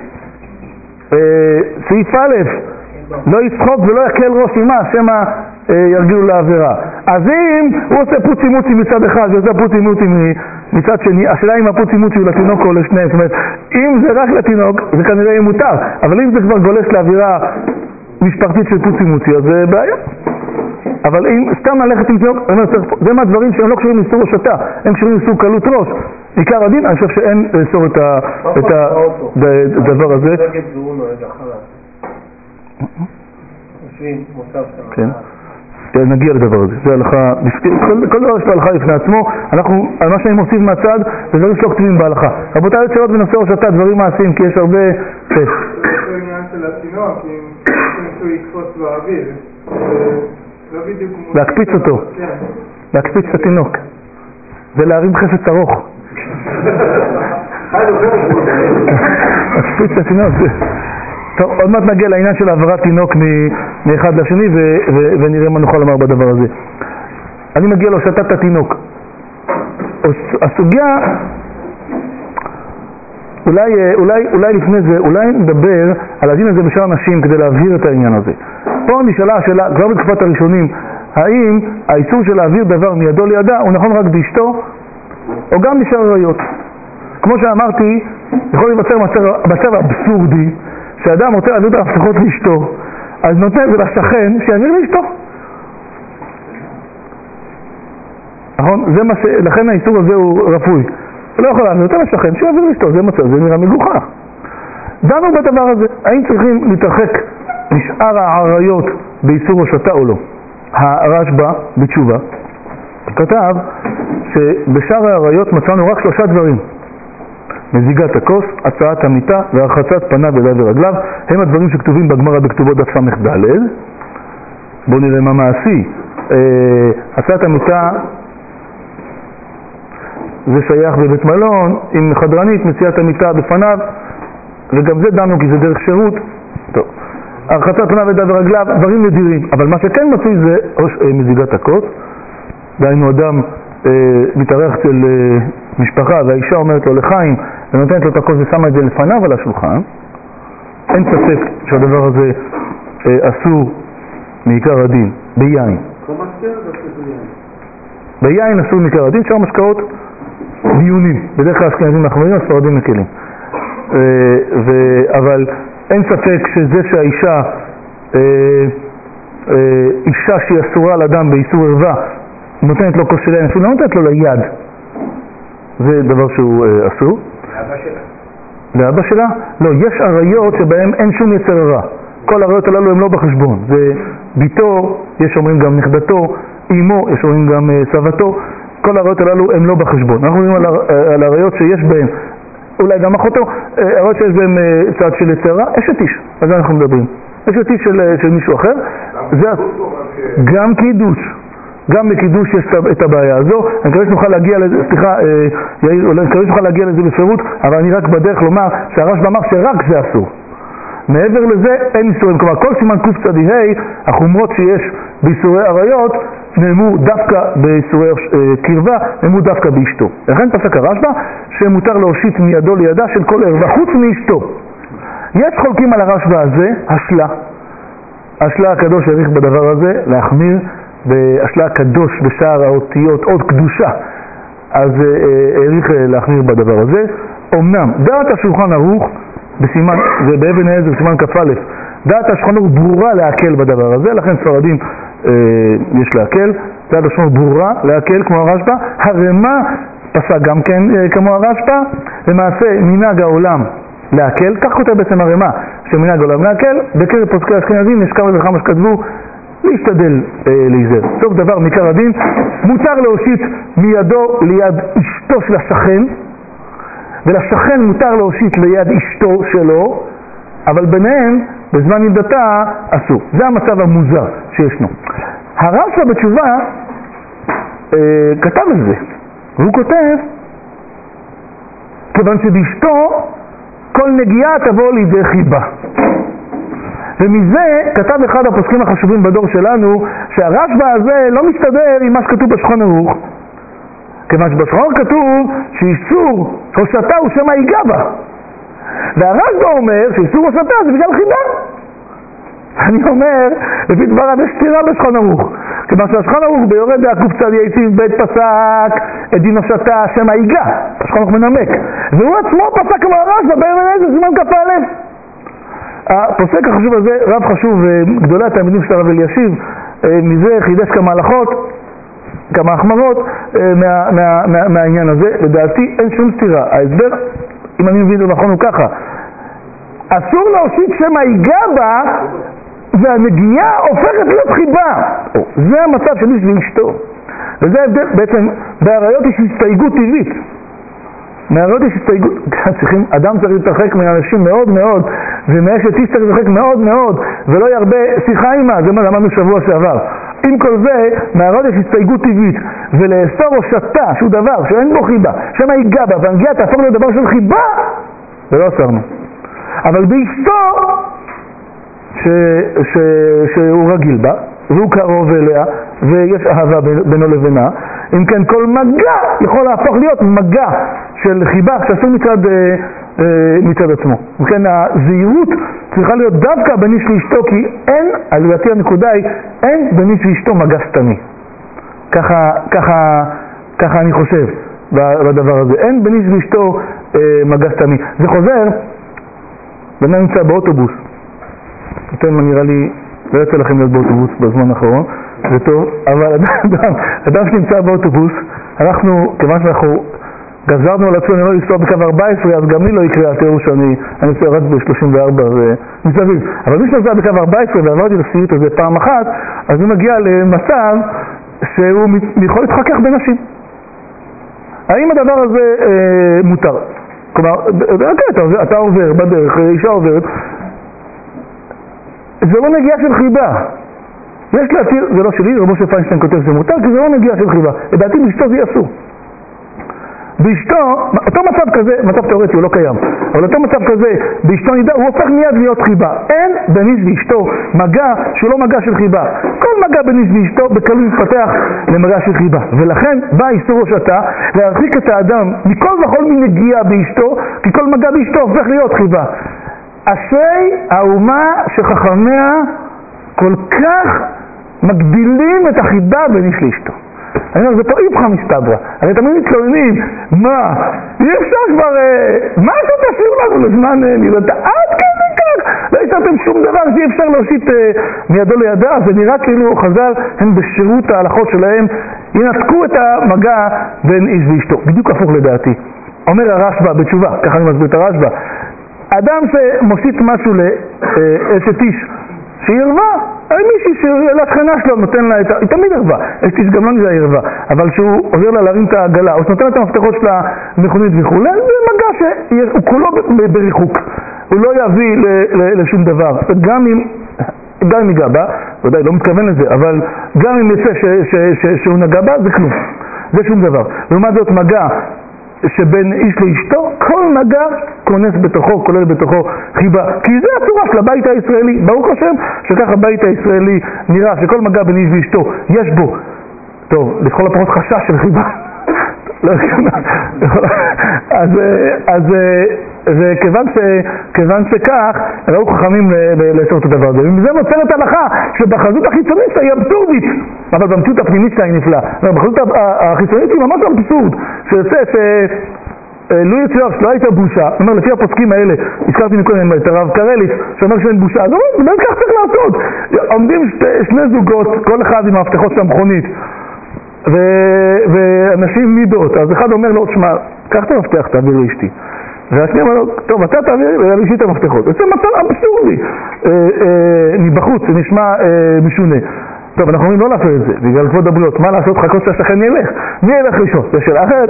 סעיף א', לא יצחוק ולא יקל ראש אימה, שמא ירגילו לעבירה. אז אם הוא עושה פוצי מוצי מצד אחד ועושה פוצי מוצי מצד שני, השאלה אם הפוצי מוצי הוא לתינוק או לשני, זאת אומרת, אם זה רק לתינוק זה כנראה יהיה מותר, אבל אם זה כבר גולש לאווירה משפחתית של פוצי מוצי, אז זה בעיה. אבל אם סתם ללכת עם תינוק, זה מהדברים שהם לא קשורים לאיסור הושטה, הם קשורים לאיסור קלות ראש. עיקר הדין, אני חושב שאין לאסור את הדבר הזה. כן, נגיע לדבר הזה, זה הלכה, כל דבר יש להלכה לפני עצמו. אנחנו, על מה שאני מוסיף מהצד, זה דברים שלא כתובים בהלכה. רבותיי, יש שאלות בנושא הושטה, דברים מעשיים, כי יש הרבה... זה עניין של התינוק, אם הוא יקפוץ באוויר, לא בדיוק... להקפיץ אותו, להקפיץ את התינוק, זה להרים חפץ ארוך. להקפיץ את התינוק. טוב, עוד מעט נגיע לעניין של העברת תינוק מאחד לשני ונראה מה נוכל לומר בדבר הזה. אני מגיע להושטת התינוק. הסוגיה, אולי לפני זה, אולי נדבר על הדין הזה בשאר אנשים כדי להבהיר את העניין הזה. פה נשאלה השאלה, כבר בתקופת הראשונים, האם האיסור של להעביר דבר מידו לידה הוא נכון רק באשתו או גם בשאר עריות? כמו שאמרתי, יכול להיווצר מצב אבסורדי שאדם רוצה להעביר את ההפכות לאשתו, אז נותן את זה לשכן שיעביר לאשתו. נכון? לכן האיסור הזה הוא רפוי. הוא לא יכול להעביר את לשכן שיעביר לאשתו, זה מצב, זה נראה מגוחך. דנו בדבר הזה, האם צריכים להתרחק משאר העריות באיסור הושטה או לא? הרשב"א בתשובה כתב שבשאר העריות מצאנו רק 3 דברים: מזיגת הכוס, הצעת המיטה והרחצת פניו ידיו ורגליו. הם הדברים שכתובים בגמרא בכתובות דף ס"ד. בואו נראה מה מעשי. הצעת המיטה זה שייך בבית מלון, עם חדרנית מציאת המיטה בפניו, וגם זה דנו כי זה דרך שירות. טוב. הרחצת פניו וידיו ורגליו, דברים נדירים. אבל מה שכן מצוי זה מזיגת הכוס. דהיינו אדם מתארח של משפחה והאישה אומרת לו לחיים ונותנת לו את הכוס ושמה את זה לפניו על השולחן. אין ספק שהדבר הזה אסור מעיקר הדין, ביין. ביין אסור מעיקר הדין, שאר משקאות דיונים. בדרך כלל אשכנזים מחמירים, הספרדים מקלים. אבל אין ספק שזה שהאישה, אישה שהיא אסורה לאדם באיסור ערווה, נותנת לו כוס של יין, אפילו לא נותנת לו ליד. זה דבר שהוא אסור. לאבא שלה? לאבא שלה? לא, יש עריות שבהם אין שום יצר הרע. כל העריות הללו הם לא בחשבון. זה ביתו, יש אומרים גם נכדתו, אמו, יש אומרים גם סבתו. כל העריות הללו הם לא בחשבון. אנחנו מדברים על העריות שיש בהן, אולי גם אחותו, העריות שיש בהן צד של יצר רע, אשת איש. על זה אנחנו מדברים. אשת איש של מישהו אחר. גם קידוש. גם בקידוש יש את הבעיה הזו. אני מקווה שנוכל להגיע לזה, סליחה, יאיר, אני מקווה שנוכל להגיע לזה בפירוט, אבל אני רק בדרך לומר שהרשב"א אמר שרק זה אסור. מעבר לזה אין איסורים. כלומר, כל סימן קצ"ה, החומרות שיש באיסורי עריות, נאמרו דווקא באיסורי קרבה, נאמרו דווקא באשתו. לכן פסק הרשב"א שמותר להושיט מידו לידה של כל ערווה, חוץ מאשתו. יש חולקים על הרשב"א הזה, השלה. השלה הקדוש העריך בדבר הזה, להחמיר בהשלה הקדוש בשער האותיות, עוד קדושה. אז העריך להחמיר בדבר הזה. אמנם, דעת השולחן ערוך, בסימן, זה באבן העזר, סימן כ"א, דעת השולחן ערוך ברורה להקל בדבר הזה, לכן ספרדים יש להקל, דעת השולחן ערוך ברורה להקל כמו הרשב"א, הרמ"א פסק גם כן כמו הרשב"א, למעשה מנהג העולם להקל, כך כותב בעצם הרמ"א, שמנהג העולם להקל, בקרב פוסקי אשכנזים יש כמה וכמה שכתבו, להשתדל להיזהר. סוף דבר מעיקר הדין, מותר להושיט מידו ליד אשתו של השכן, ולשכן מותר להושיט ליד אשתו שלו, אבל ביניהם, בזמן ילדתה, אסור. זה המצב המוזר שישנו. הרש"א בתשובה כתב את זה, והוא כותב, כיוון שבאשתו כל נגיעה תבוא לידי חיבה. ומזה כתב אחד הפוסקים החשובים בדור שלנו, שהרשב"א הזה לא מסתדר עם מה שכתוב בשולחן ערוך. כיוון שבשולחן ערוך כתוב שאיסור הושטה הוא שמא ייגע בה. והרשב"א אומר שאיסור הושטה זה בגלל חיבה. אני אומר, לפי דבריו יש סתירה בשולחן ערוך. כיוון שהשולחן ערוך ביורד קצ"ה בית פסק את דין הושטה שמא ייגע. השולחן ערוך מנמק. והוא עצמו פסק כמו הרשב"א באבן העזר סימן כ"א. הפוסק החשוב הזה, רב חשוב, גדולי התלמידים של הרב אלישיב, מזה חידש כמה הלכות, כמה החמרות מהעניין הזה. לדעתי אין שום סתירה. ההסבר, אם אני מבין נכון, הוא ככה: אסור להושיט שמא ייגע בה, והנגיעה הופכת להיות חיבה. זה המצב של איש ואשתו. וזה ההבדל, בעצם בעריות יש הסתייגות טבעית. מהעריות יש הסתייגות, אדם צריך להתרחק מאנשים מאוד מאוד, ומאשת איש צריך להתרחק מאוד מאוד, ולא ירבה שיחה עימה, זה מה למדנו שבוע שעבר. עם כל זה, מהעריות יש הסתייגות טבעית, ולאסור הושטה, שהוא דבר שאין בו חיבה, שמא ייגע בה, והנגיעה תהפוך להיות דבר של חיבה, ולא אסרנו. אבל באשתו, שהוא רגיל בה, והוא קרוב אליה, ויש אהבה בינו לבינה, אם כן כל מגע יכול להפוך להיות מגע של חיבה שעשו מצד עצמו. אם כן הזהירות צריכה להיות דווקא בין איש לאשתו, כי אין, על לדעתי הנקודה היא, אין בין איש לאשתו מגע סתמי. ככה אני חושב בדבר הזה. אין בין איש לאשתו מגע סתמי. זה חוזר, בן נמצא באוטובוס. אתם נראה לי, לא יצא לכם להיות באוטובוס בזמן האחרון, זה טוב, אבל אדם שנמצא באוטובוס, אנחנו, כיוון שאנחנו גזרנו על עצמנו לא לנסוע בקו 14, אז גם לי לא יקרה התיאור שאני נמצא רק ב-34 ומסביב. אבל מי שנמצא בקו 14 ועברתי לסיוט הזה פעם אחת, אז הוא מגיע למצב שהוא יכול להתחכך בנשים. האם הדבר הזה מותר? כלומר, אתה עובר בדרך, אישה עוברת, זה לא נגיעה של חיבה. יש להתיר, זה לא שלי, רבו שפיינשטיין כותב שזה מותר, כי זה לא נגיעה של חיבה. לדעתי בשתו זה אסור. באשתו, אותו מצב כזה, מצב תיאורטי הוא לא קיים, אבל אותו מצב כזה, באשתו נידה, הוא הופך מיד להיות חיבה. אין בין איש ואשתו מגע שהוא לא מגע של חיבה. כל מגע בין איש ואשתו בקלות מתפתח למגע של חיבה. ולכן בא איסור הושטה להרחיק את האדם מכל וכל מנגיעה באשתו, כי כל מגע באשתו הופך להיות חיבה. אשרי האומה שחכמיה כל כך מגדילים את החיבה בין איש לאשתו. אני אומר, זה פה איפכא מסתברא. הרי תמיד מתלוננים, מה? אי אפשר כבר, מה שאתה תשאיר לנו לזמן נראה? עד כדי כך! לא השארתם שום דבר שאי אפשר להושיט מידו לידה. זה נראה כאילו חז"ל הם בשירות ההלכות שלהם ינתקו את המגע בין איש ואשתו. בדיוק הפוך לדעתי. אומר הרשב"א בתשובה, ככה אני מסביר את הרשב"א, אדם שמושיט משהו לאשת איש שהיא ערווה, מישהי שלשכנה שלו נותן לה את היא תמיד ערווה, אשת איש גם לא נראה ערווה, אבל שהוא עוזר לה להרים את העגלה או שנותן את המפתחות של המכונית וכו', זה מגע שהוא כולו בריחוק, הוא לא יביא לשום דבר. גם אם ייגע בה, ודאי לא מתכוון לזה, אבל גם אם יצא שהוא נגע בה, זה כלום, זה שום דבר. לעומת זאת מגע שבין איש לאשתו, כל מגע כונס בתוכו, כולל בתוכו חיבה. כי זה הצורה של הבית הישראלי. ברוך השם שכך הבית הישראלי נראה, שכל מגע בין איש ואשתו יש בו, טוב, לכל הפחות חשש של חיבה. אז כיוון שכך ראו חכמים לאסור את הדבר הזה, ומזה נוצרת הלכה שבחזות החיצונית היא אבסורדית, אבל במציאות הפנימית שלה היא נפלאה. בחזות החיצונית היא ממש אבסורד, שיוצא לו יצויר שלא הייתה בושה. זאת אומרת, לפי הפוסקים האלה, הזכרתי מקודם את הרב קרליס שאומר שאין בושה, אז לא כך צריך לעשות. עומדים שני זוגות, כל אחד עם המפתחות של המכונית, ואנשים מידות, אז אחד אומר לו, שמע, קח את המפתח, תעביר לאשתי. והשני אומר לו, טוב, אתה תעביר לאשתי את המפתחות. זה מצב אבסורדי. מבחוץ, זה נשמע משונה. טוב, אנחנו אומרים לא לעשות את זה, בגלל כבוד הבריות. מה לעשות? חכות שהשכן ילך. מי ילך ראשון? זה שאלה אחרת,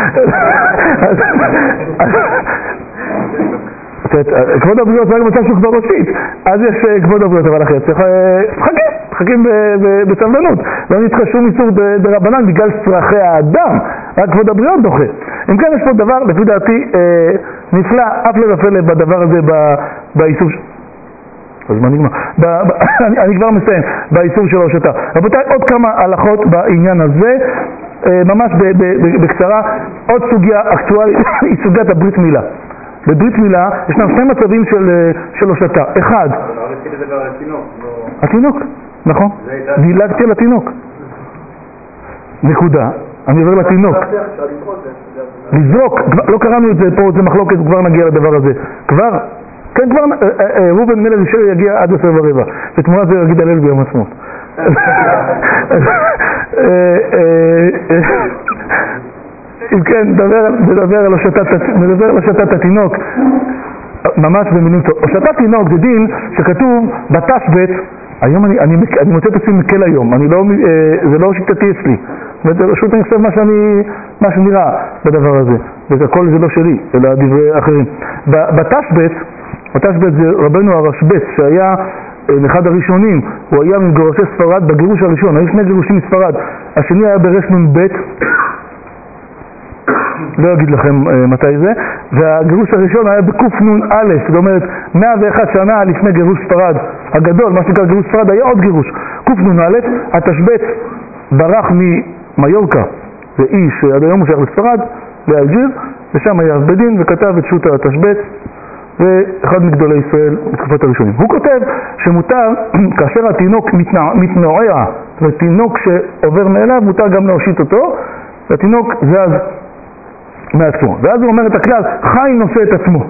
כבוד הבריות זה רק מצב שהוא כבר הושיט, אז יש כבוד הבריות, אבל אחרי צריך חכים בסבלנות, לא נתחה שום איסור ברבנן בגלל צרכי האדם, רק כבוד הבריות דוחה. אם כן יש פה דבר לפי דעתי נפלא, אף לבפלא בדבר הזה באיסור, אז מה נגמר? אני כבר מסיים באיסור של הושטה. רבותיי, עוד כמה הלכות בעניין הזה, ממש בקצרה. עוד סוגיה אקטואלית היא סוגיית הברית מילה. בברית מילה ישנם שני מצבים של הושטה. אחד, התינוק, נכון, דילגתי על התינוק, נקודה, אני עובר לתינוק. לזרוק, לא קראנו את זה פה, זה מחלוקת, כבר נגיע לדבר הזה. כבר, כן, כבר רובן מלך ישר יגיע עד 10:15, ותמונה זה יגיד הלל ביום עצמות. אם כן, מדבר על הושטת התינוק, ממש במילים טוב. הושטת תינוק זה דין שכתוב בתשבט, היום אני מוצא את עצמי מקל היום, זה לא שיטתי אצלי. פשוט אני חושב מה שנראה בדבר הזה, והכל זה לא שלי, אלא דברי אחרים. בתשבט זה רבנו הרשב"ץ, שהיה אחד הראשונים, הוא היה מגורשי ספרד בגירוש הראשון, היו שני גירושים מספרד, השני היה ברשנ"ב, לא אגיד לכם מתי זה, והגירוש הראשון היה בקנ"א, זאת אומרת 101 שנה לפני גירוש ספרד הגדול, מה שנקרא גירוש ספרד היה עוד גירוש, קנ"א. התשבץ ברח ממיורקה, זה איש שעד היום הוא שייך לספרד, לאלג'יר, ושם היה בדין וכתב את שו"ת התשבץ, ואחד מגדולי ישראל בתקופת הראשונים. הוא כותב שמותר, כאשר התינוק מתנועע, זאת אומרת תינוק שעובר מאליו, מותר גם להושיט אותו, והתינוק זז מעצמו. ואז הוא אומר את הכלל, חי נושא את עצמו.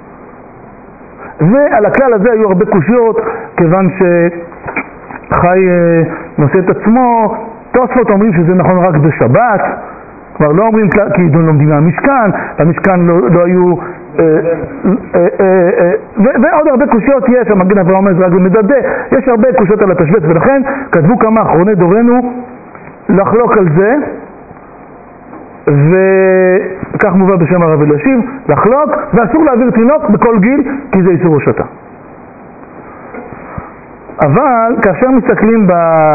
ועל הכלל הזה היו הרבה קושיות, כיוון שחי נושא את עצמו, תוספות אומרים שזה נכון רק בשבת, כבר לא אומרים כי לומדים מהמשכן, במשכן לא היו, ועוד הרבה קושיות יש, המגן אברהם אומר זה רק למדדה, יש הרבה קושיות על התשבץ, ולכן כתבו כמה אחרוני דורנו לחלוק על זה, וכך מובא בשם הרב אלישיב, לחלוק, ואסור להעביר תינוק בכל גיל, כי זה איסור הושטה. אבל כאשר מסתכלים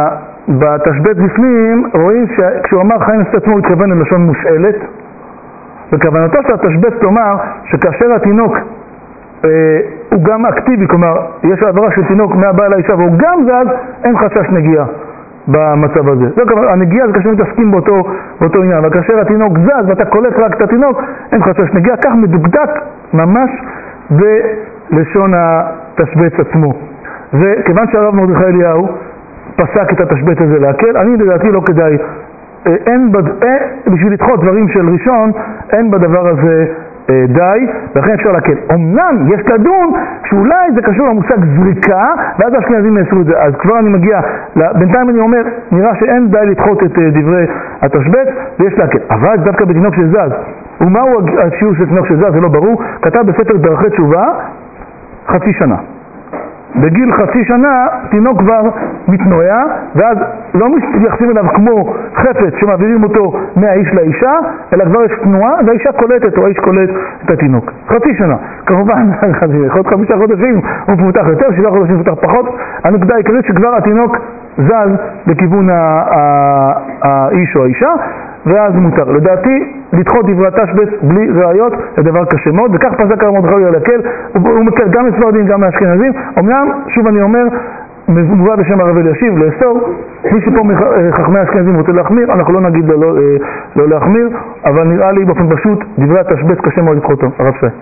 בתשבץ בפנים, רואים שכשהוא אמר חי נושא את עצמו, הוא התכוון ללשון מושאלת, וכוונתו של התשבץ לומר שכאשר התינוק הוא גם אקטיבי, כלומר יש העברה של תינוק מהבעל לאישה והוא גם זז, אין חשש נגיעה במצב הזה. הנגיעה זה כאשר מתעסקים באותו עניין, אבל כאשר התינוק זז ואתה קולט רק את התינוק, אין חשש נגיעה, כך מדוקדק ממש בלשון התשבץ עצמו. וכיוון שהרב מרדכי אליהו פסק את התשבץ הזה להקל, אני לדעתי לא כדאי, בשביל לדחות דברים של ראשון, אין בדבר הזה די, ולכן אפשר להקל. אמנם יש לדון שאולי זה קשור למושג זריקה, ואז האשכנזים יעשו את זה. אז כבר אני מגיע, בינתיים אני אומר, נראה שאין די לדחות את דברי התשבץ, ויש להקל. אבל דווקא בתינוק שזז, ומהו השיעור של תינוק שזז, זה לא ברור, כתב בספר דרכי תשובה, חצי שנה. בגיל חצי שנה תינוק כבר מתנועע, ואז לא מתייחסים אליו כמו חפץ שמעבירים אותו מהאיש לאישה, אלא כבר יש תנועה והאישה קולטת או האיש קולט את התינוק. חצי שנה. כמובן, עוד 5 חודשים הוא מפותח יותר, 7 חודשים מפותח פחות. הנקודה העיקרית שכבר התינוק זז בכיוון האיש או האישה, ואז מותר. לדעתי, לדחות דברי התשבץ בלי ראיות זה דבר קשה מאוד, וכך פסק הרב מרדכי אליהו להקל, הוא מקל גם לספרדים גם לאשכנזים. אמנם, שוב אני אומר, מובא בשם הרב אלישיב לאסור, מי שפה מחכמי האשכנזים רוצה להחמיר, אנחנו לא נגיד לא להחמיר, אבל נראה לי באופן פשוט, דברי התשבץ קשה מאוד לדחות אותו, הרב שי.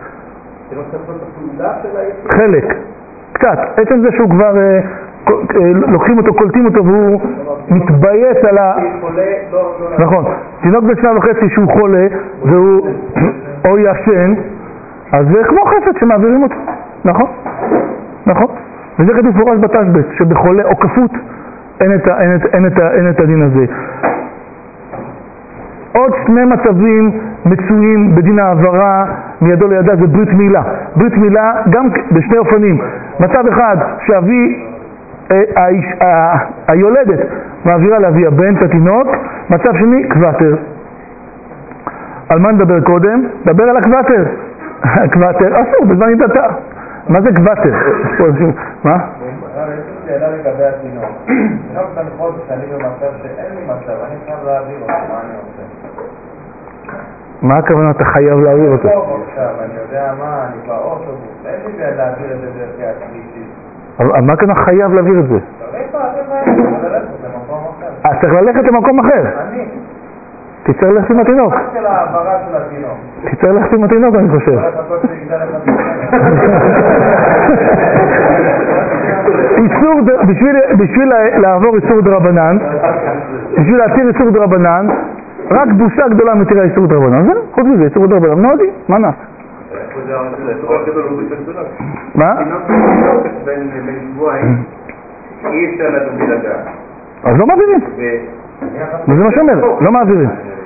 חלק, קצת, עצם זה שהוא כבר לוקחים אותו, קולטים אותו והוא מתבייס על נכון, תינוק בן 2.5 שהוא חולה והוא או ישן, אז זה כמו חפץ שמעבירים אותו, נכון? נכון, וזה כתוב פורש בתשבץ, שבחולה או כפות אין את הדין הזה. עוד 2 מצבים מצויים בדין העברה מידו לידה, זה ברית מילה. ברית מילה גם בשני אופנים. מצב אחד שאבי היולדת מעבירה לאבי הבן את התינוק, מצב שני קוואטר. על מה נדבר קודם? דבר על הקוואטר. קוואטר אסור בזמן נידתה. מה זה קוואטר? מה? יש לי שאלה לגבי התינוק. תינוק בן חודש, אני במצב שאין לי מצב, אני חייב להעביר אותו, מה אני עושה? מה הכוונה אתה חייב להעביר אותו? אני יודע מה, אני באוטובוס, אין לי בעיה להעביר את זה דרכי הכבישי. אבל מה כאן חייב להעביר את זה? צריך ללכת למקום אחר. אני. תצטרך ללכת עם התינוק. של העברה של התינוק. תצטרך ללכת עם התינוק, אני חושב. בשביל לעבור איסור דרבנן, בשביל להתיר איסור דרבנן, רק בושה גדולה מתירה איסור דרבנן. זה, חוץ מזה, איסור דרבנן. נועדי, מה נעשה? מה? בין שבועיים אי אפשר לדון בלגע. אז לא מעבירים. וזה מה שאומר, לא מעבירים.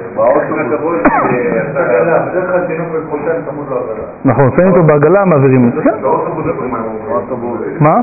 נכון, שמים אותו בעגלה, מעבירים. מה?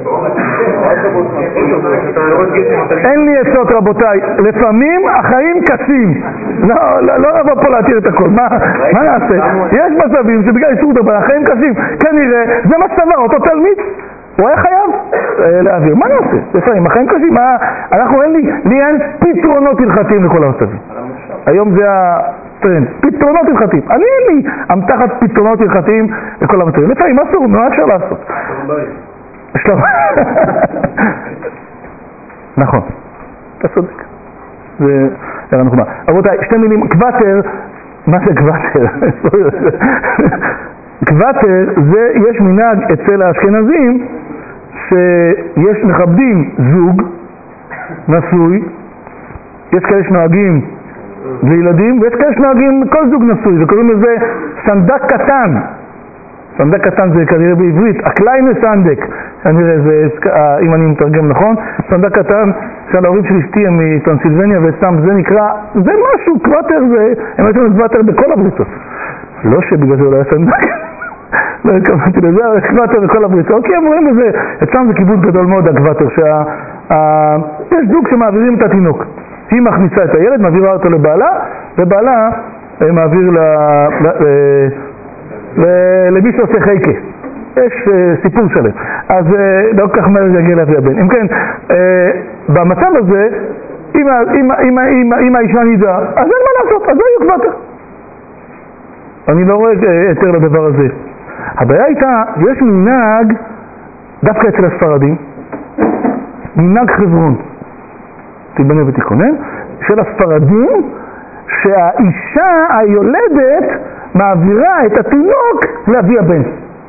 אין לי עצות רבותיי, לפעמים החיים קשים. לא נבוא פה להתיר את הכל. מה נעשה? יש מצבים שבגלל איסור דרבנן החיים קשים. כנראה זה מה שסבר אותו תלמיד, הוא היה חייב להעביר. מה נעשה? לפעמים החיים קשים. לי אין פתרונות הלכתיים לכל המצבים. היום זה הטרנד, פתרונות הלכתיים. אני אין לי המתחת פתרונות הלכתיים לכל המצבים. לפעמים אסור, מה אפשר לעשות? שלום. נכון, אתה צודק. זה יראה נחמד. רבותיי, 2 מילים, קוואטר, מה זה קוואטר? קוואטר זה, יש מנהג אצל האשכנזים שיש מכבדים זוג נשוי, יש כאלה שנוהגים לילדים ויש כאלה שנוהגים כל זוג נשוי, וקוראים לזה סנדק קטן. סנדק קטן זה כנראה בעברית, הקליינה סנדק, כנראה זה, אם אני מתרגם נכון, סנדק קטן, שעל ההורים של אשתי הם מטרנסילבניה ואצלם זה נקרא, זה משהו, קוואטר זה, הם הייתם קוואטר בכל הבריצות. לא שבגלל זה אולי היה סנדק, לא הקמתי לזה, קוואטר בכל הבריצות, כי הם רואים לזה, אצלם זה כיבוד גדול מאוד הקוואטר, יש זוג שמעבירים את התינוק, היא מכניסה את הילד, מעבירה אותו לבעלה, ובעלה מעביר למי שעושה חייקה. יש סיפור שלם. אז לא כך מהר זה יגיע להביא הבן. אם כן, במצב הזה, אם האישה נידה, אז אין מה לעשות, אז לא יהיו קוואטר. אני לא רואה היתר לדבר הזה. הבעיה הייתה, יש מנהג, דווקא אצל הספרדים, מנהג חברון, תיבנה ותיכונן, של הספרדים, שהאישה היולדת מעבירה את התינוק לאבי הבן.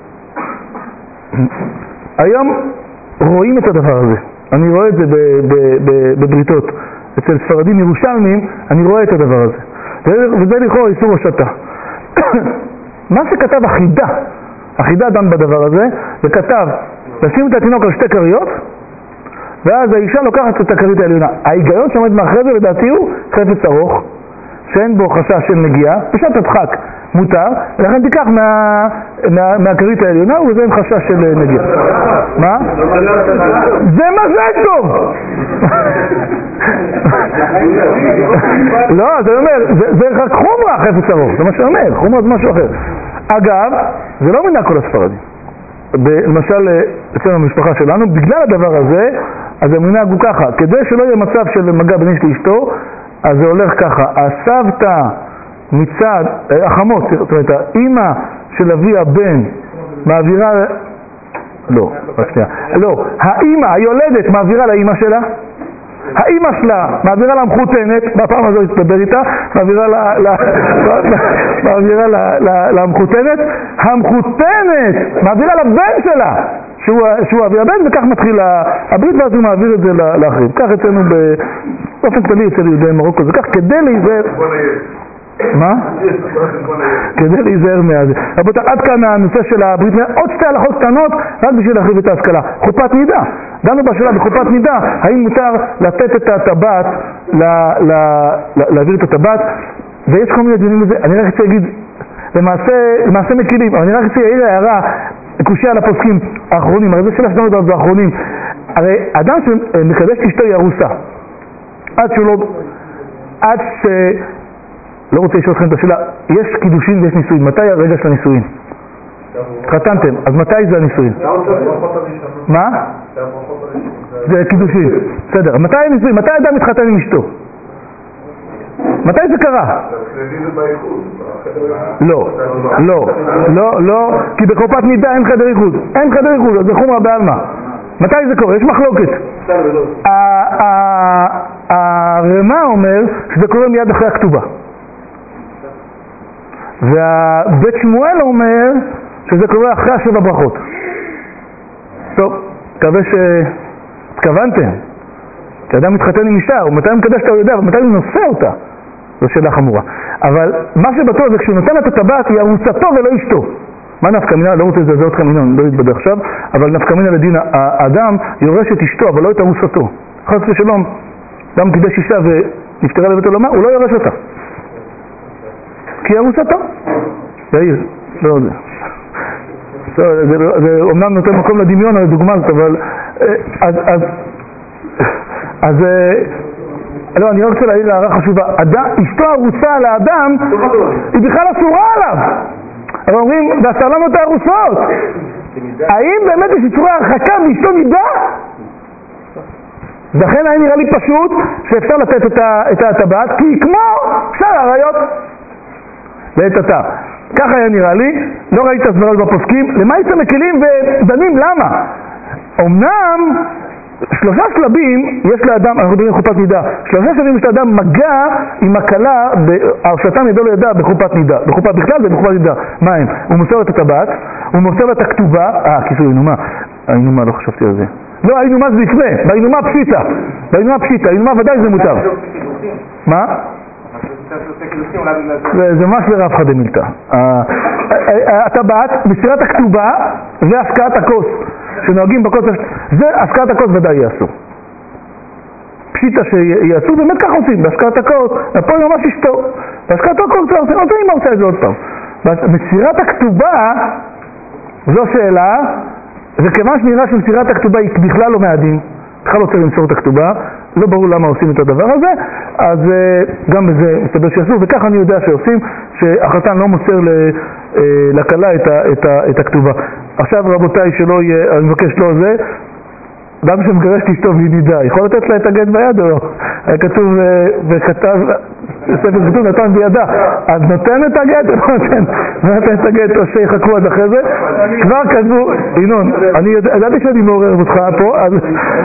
היום רואים את הדבר הזה. אני רואה את זה בבריתות. אצל ספרדים ירושלמים, אני רואה את הדבר הזה. וזה לכאורה איסור השתה. מה שכתב החידה דן בדבר הזה, וכתב, לשים את התינוק על 2 כריות, ואז האישה לוקחת את הכרית העליונה. ההיגיון שעומד מאחורי זה לדעתי הוא חפץ ארוך, שאין בו חשש של נגיעה, בשעת הדחק מותר, ולכן תיקח מהכרית העליונה וזה אין חשש של נגיעה. מה? זה מזל טוב! לא, זה אומר, זה רק חומרה חפץ ארוך, זה מה שאומר, חומרה זה משהו אחר. אגב, זה לא מנהג כל הספרדים. למשל, אצלנו במשפחה שלנו, בגלל הדבר הזה, אז המנהג הוא ככה, כדי שלא יהיה מצב של מגע בין איש לאשתו, אז זה הולך ככה, הסבתא מצד, החמות, זאת אומרת, האמא של אבי הבן מעבירה, לא, רק שנייה, לא, האמא, היולדת מעבירה לאמא שלה, האמא שלה מעבירה למחותנת, בפעם הזו התדבר איתה, מעבירה למחותנת, המחותנת מעבירה לבן שלה, שהוא אבי הבן, וכך מתחיל הברית, ואז הוא מעביר את זה לאחרים. כך אצלנו באופן כללי אצל יהודי מרוקו, זה כך כדי להיזהר. מה? כדי להיזהר מהזה. רבותיי, עד כאן הנושא של הברית מילה, עוד 2 הלכות קטנות, רק בשביל להרחיב את ההשכלה. חופת נידה. דנו בשאלה בחופת נידה, האם מותר לתת את הטבעת, להעביר את הטבעת, ויש כל מיני דיונים לזה. אני רק רוצה להגיד, למעשה מקילים, אבל אני רק רוצה להעיר הערה, קושי על הפוסקים האחרונים, הרי זה שאלה שדנו דבר האחרונים. הרי אדם שמקדש אשתו היא ארוסה, עד לא רוצה לשאול אתכם את השאלה, יש קידושין ויש נישואין, מתי הרגע של הנישואין? התחתנתם, אז מתי זה הנישואין? מה? זה קידושין, בסדר, מתי הנישואין? מתי אדם מתחתן עם אשתו? מתי זה קרה? לא, כי בחופת נידה אין חדר ייחוד, אז זה חומרה בעלמא. מתי זה קורה? יש מחלוקת. הרמ"א אומר שזה קורה מיד אחרי הכתובה. והבית שמואל אומר שזה קורה אחרי 7 ברכות. טוב, מקווה שהתכוונתם. כשאדם מתחתן עם אישה, ומתי הוא מקדש אתה יודע, ומתי הוא נושא אותה. זו שאלה חמורה. אבל מה שבטוח זה כשהוא נותן את הטבעת היא ארוסתו ולא אשתו. מה נפקא מינה? לא רוצה לזהות אתכם, לא יתבדה עכשיו, אבל נפקא מינה לדין, האדם יורש את אשתו, אבל לא את ארוסתו. חס ושלום, אדם קידש אישה ונפטרה בבית עולמה, הוא לא יורש אותה. כי ארוסתו. יאיר, לא יודע. זה אומנם נותן מקום לדמיון על הדוגמה הזאת, אבל אז לא, אני רוצה להעיר להערה חשובה. אשתו ארוסה על האדם היא בכלל אסורה עליו. אבל אומרים, ואסר לנו את הארוסות. האם באמת יש יצורי הרחקה ואשתו נידה? לכן היה נראה לי פשוט שאפשר לתת את הטבעת, כי היא כמו שאר העריות. לעת עתה. ככה היה נראה לי, לא ראיתי הסברה בפוסקים, למה יצא מקלים ודנים? למה? אמנם 3 שלבים יש לאדם, אנחנו מדברים חופת נידה, 3 שלבים יש לאדם מגע עם הקלה, הרשתם ידו לידה בחופת נידה, בחופת בכלל ובחופת נידה. מה הם? הוא מוסר את הטבעת, הוא מוסר את הכתובה, כיסוי האינומה, לא חשבתי על זה. לא, האינומה זה לפני, באינומה פשיטה, האינומה ודאי זה מותר. מה? זה ממש לרב חדה מילתא. הטבעת, מסירת הכתובה והפקעת הכוס שנוהגים בכוס, זה הפקעת הכוס ודאי יעשו. פשיטה שיעשו, באמת כך עושים, בהפקעת הכוס, פה היא ממש אשתו, בהפקעת הכוס זה עושים, אני מרצה את זה עוד פעם. מסירת הכתובה, זו שאלה, וכיוון שנראה שמסירת הכתובה היא בכלל לא מהדין, בכלל לא צריך למסור את הכתובה, לא ברור למה עושים את הדבר הזה, אז גם בזה מסתבר שיעשו, וכך אני יודע שעושים, שהחתן לא מוסר לכלה את הכתובה. עכשיו רבותיי, שלא יהיה, אני מבקש לא זה, אדם שמגרש את אשתו והיא נידה, יכול לתת לה את הגט ביד או לא? היה כתוב וכתב, בספר כתוב נתן בידה, אז נותן את הגט או לא נותן את הגט או שיחכו עד אחרי זה? כבר כתבו, ינון, אני ידעתי שאני מעורר אותך פה, אז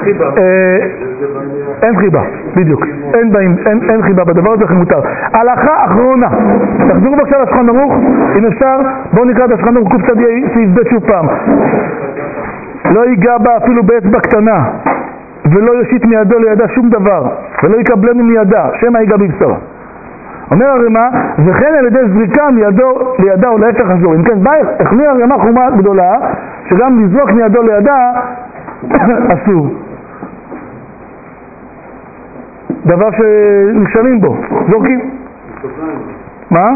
אין חיבה, בדיוק, אין חיבה בדבר הזה, לכן מותר. הלכה אחרונה, תחזרו בבקשה לשולחן ערוך, אם אפשר, בואו נקרא את השולחן ערוך קצת שיזבט שוב פעם. לא ייגע בה אפילו באצבע קטנה, ולא יושיט מידו לידה שום דבר, ולא יקבלנו מידה, שמא ייגע בבשרה. אומר הרמ"א, וכן על ידי זריקה מידו לידה או להפך חזור. אם כן, החמיר הרמ"א חומה גדולה, שגם לזרוק מידו לידה אסור. דבר שנכשלים בו, זורקים. מה?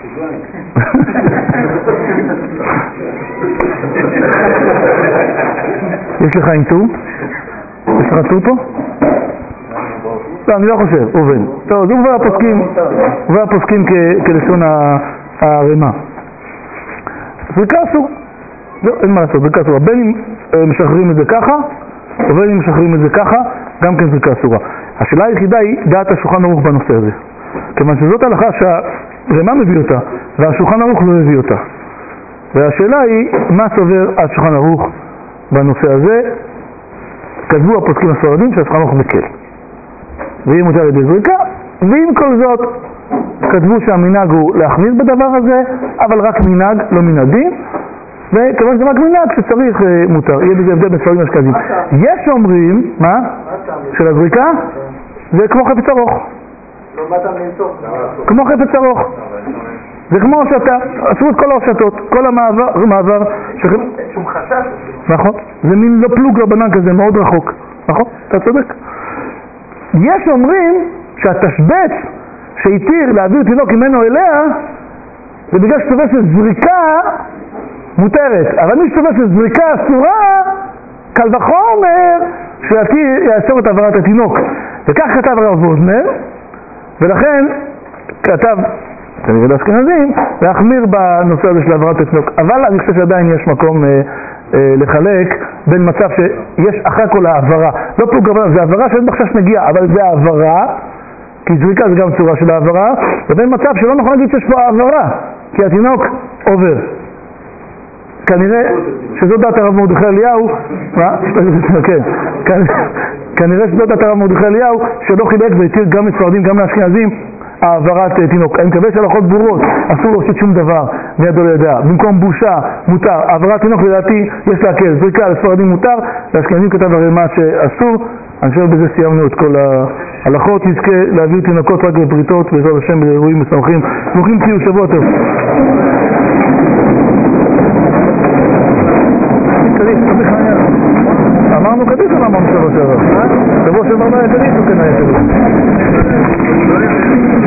יש לך אינטור? יש לך טור פה? לא, אני לא חושב, עובד. טוב, הוא כבר הפוסקים כלשון הרמ"א. זריקה אסור. לא, אין מה לעשות, זריקה אסורה. בין אם משחררים את זה ככה, ובין אם משחררים את זה ככה, גם כן זריקה אסורה. השאלה היחידה היא דעת השולחן ערוך בנושא הזה. כיוון שזאת הלכה שהרמ"א מביא אותה, והשולחן ערוך לא הביא אותה. והשאלה היא, מה סובר השולחן ערוך בנושא הזה? כתבו הפוסקים הספרדים שהשולחן ערוך מקל. והיא מותר על ידי זריקה, ועם כל זאת כתבו שהמנהג הוא להחמיר בדבר הזה, אבל רק מנהג, לא מן הדין, וכיוון שזה רק מנהג שצריך מותר, יהיה בזה הבדל בספרים אשכנזים. יש אומרים, מה? של הזריקה? זה כמו חפץ ארוך. כמו חפץ ארוך. זה כמו השתה, עשו את כל השתות, כל המעבר שום חשש. נכון, זה מין לא פלוג רבנן כזה, מאוד רחוק. נכון, אתה צודק. יש אומרים שהתשבץ שהתיר להעביר תינוק ממנו אליה זה בגלל שתובע שזריקה מותרת, אבל מי שתובע שזריקה אסורה קל וחומר שיאסור את העברת התינוק. וכך כתב הרב ווזנר, ולכן כתב כנראה לאשכנזים להחמיר בנושא הזה של העברת התינוק. אבל אני חושב שעדיין יש מקום לחלק בין מצב שיש אחרי כל העברה, לא פלוג רבנן, זה העברה שאין בחשש נגיעה, אבל זה העברה, כי זריקה זה גם צורה של העברה, ובין מצב שלא נכון להגיד שיש פה העברה, כי התינוק עובר. כנראה שזאת דעת הרב מרדכי אליהו, כנראה שזאת דעת הרב מרדכי אליהו, שלא חילק והתיר גם לספרדים גם לאשכנזים העברת תינוק. אני מקווה שהלכות ברורות, אסור להושיט שום דבר מידו לידה. במקום בושה מותר, העברת תינוק לדעתי יש להקל, זריקה לספרדים מותר, לאשכנזים כתב הרמ"א שאסור. אני חושב בזה סיימנו את כל ההלכות. נזכה להעביר תינוקות רק בפריטות בעזרת השם באירועים משמחים. ברוכים תהיו, שבוע טוב. אמרנו קדיש או אמרנו שבוע שעבר? שבוע שעבר לא היה קדיש או כן היה קדיש?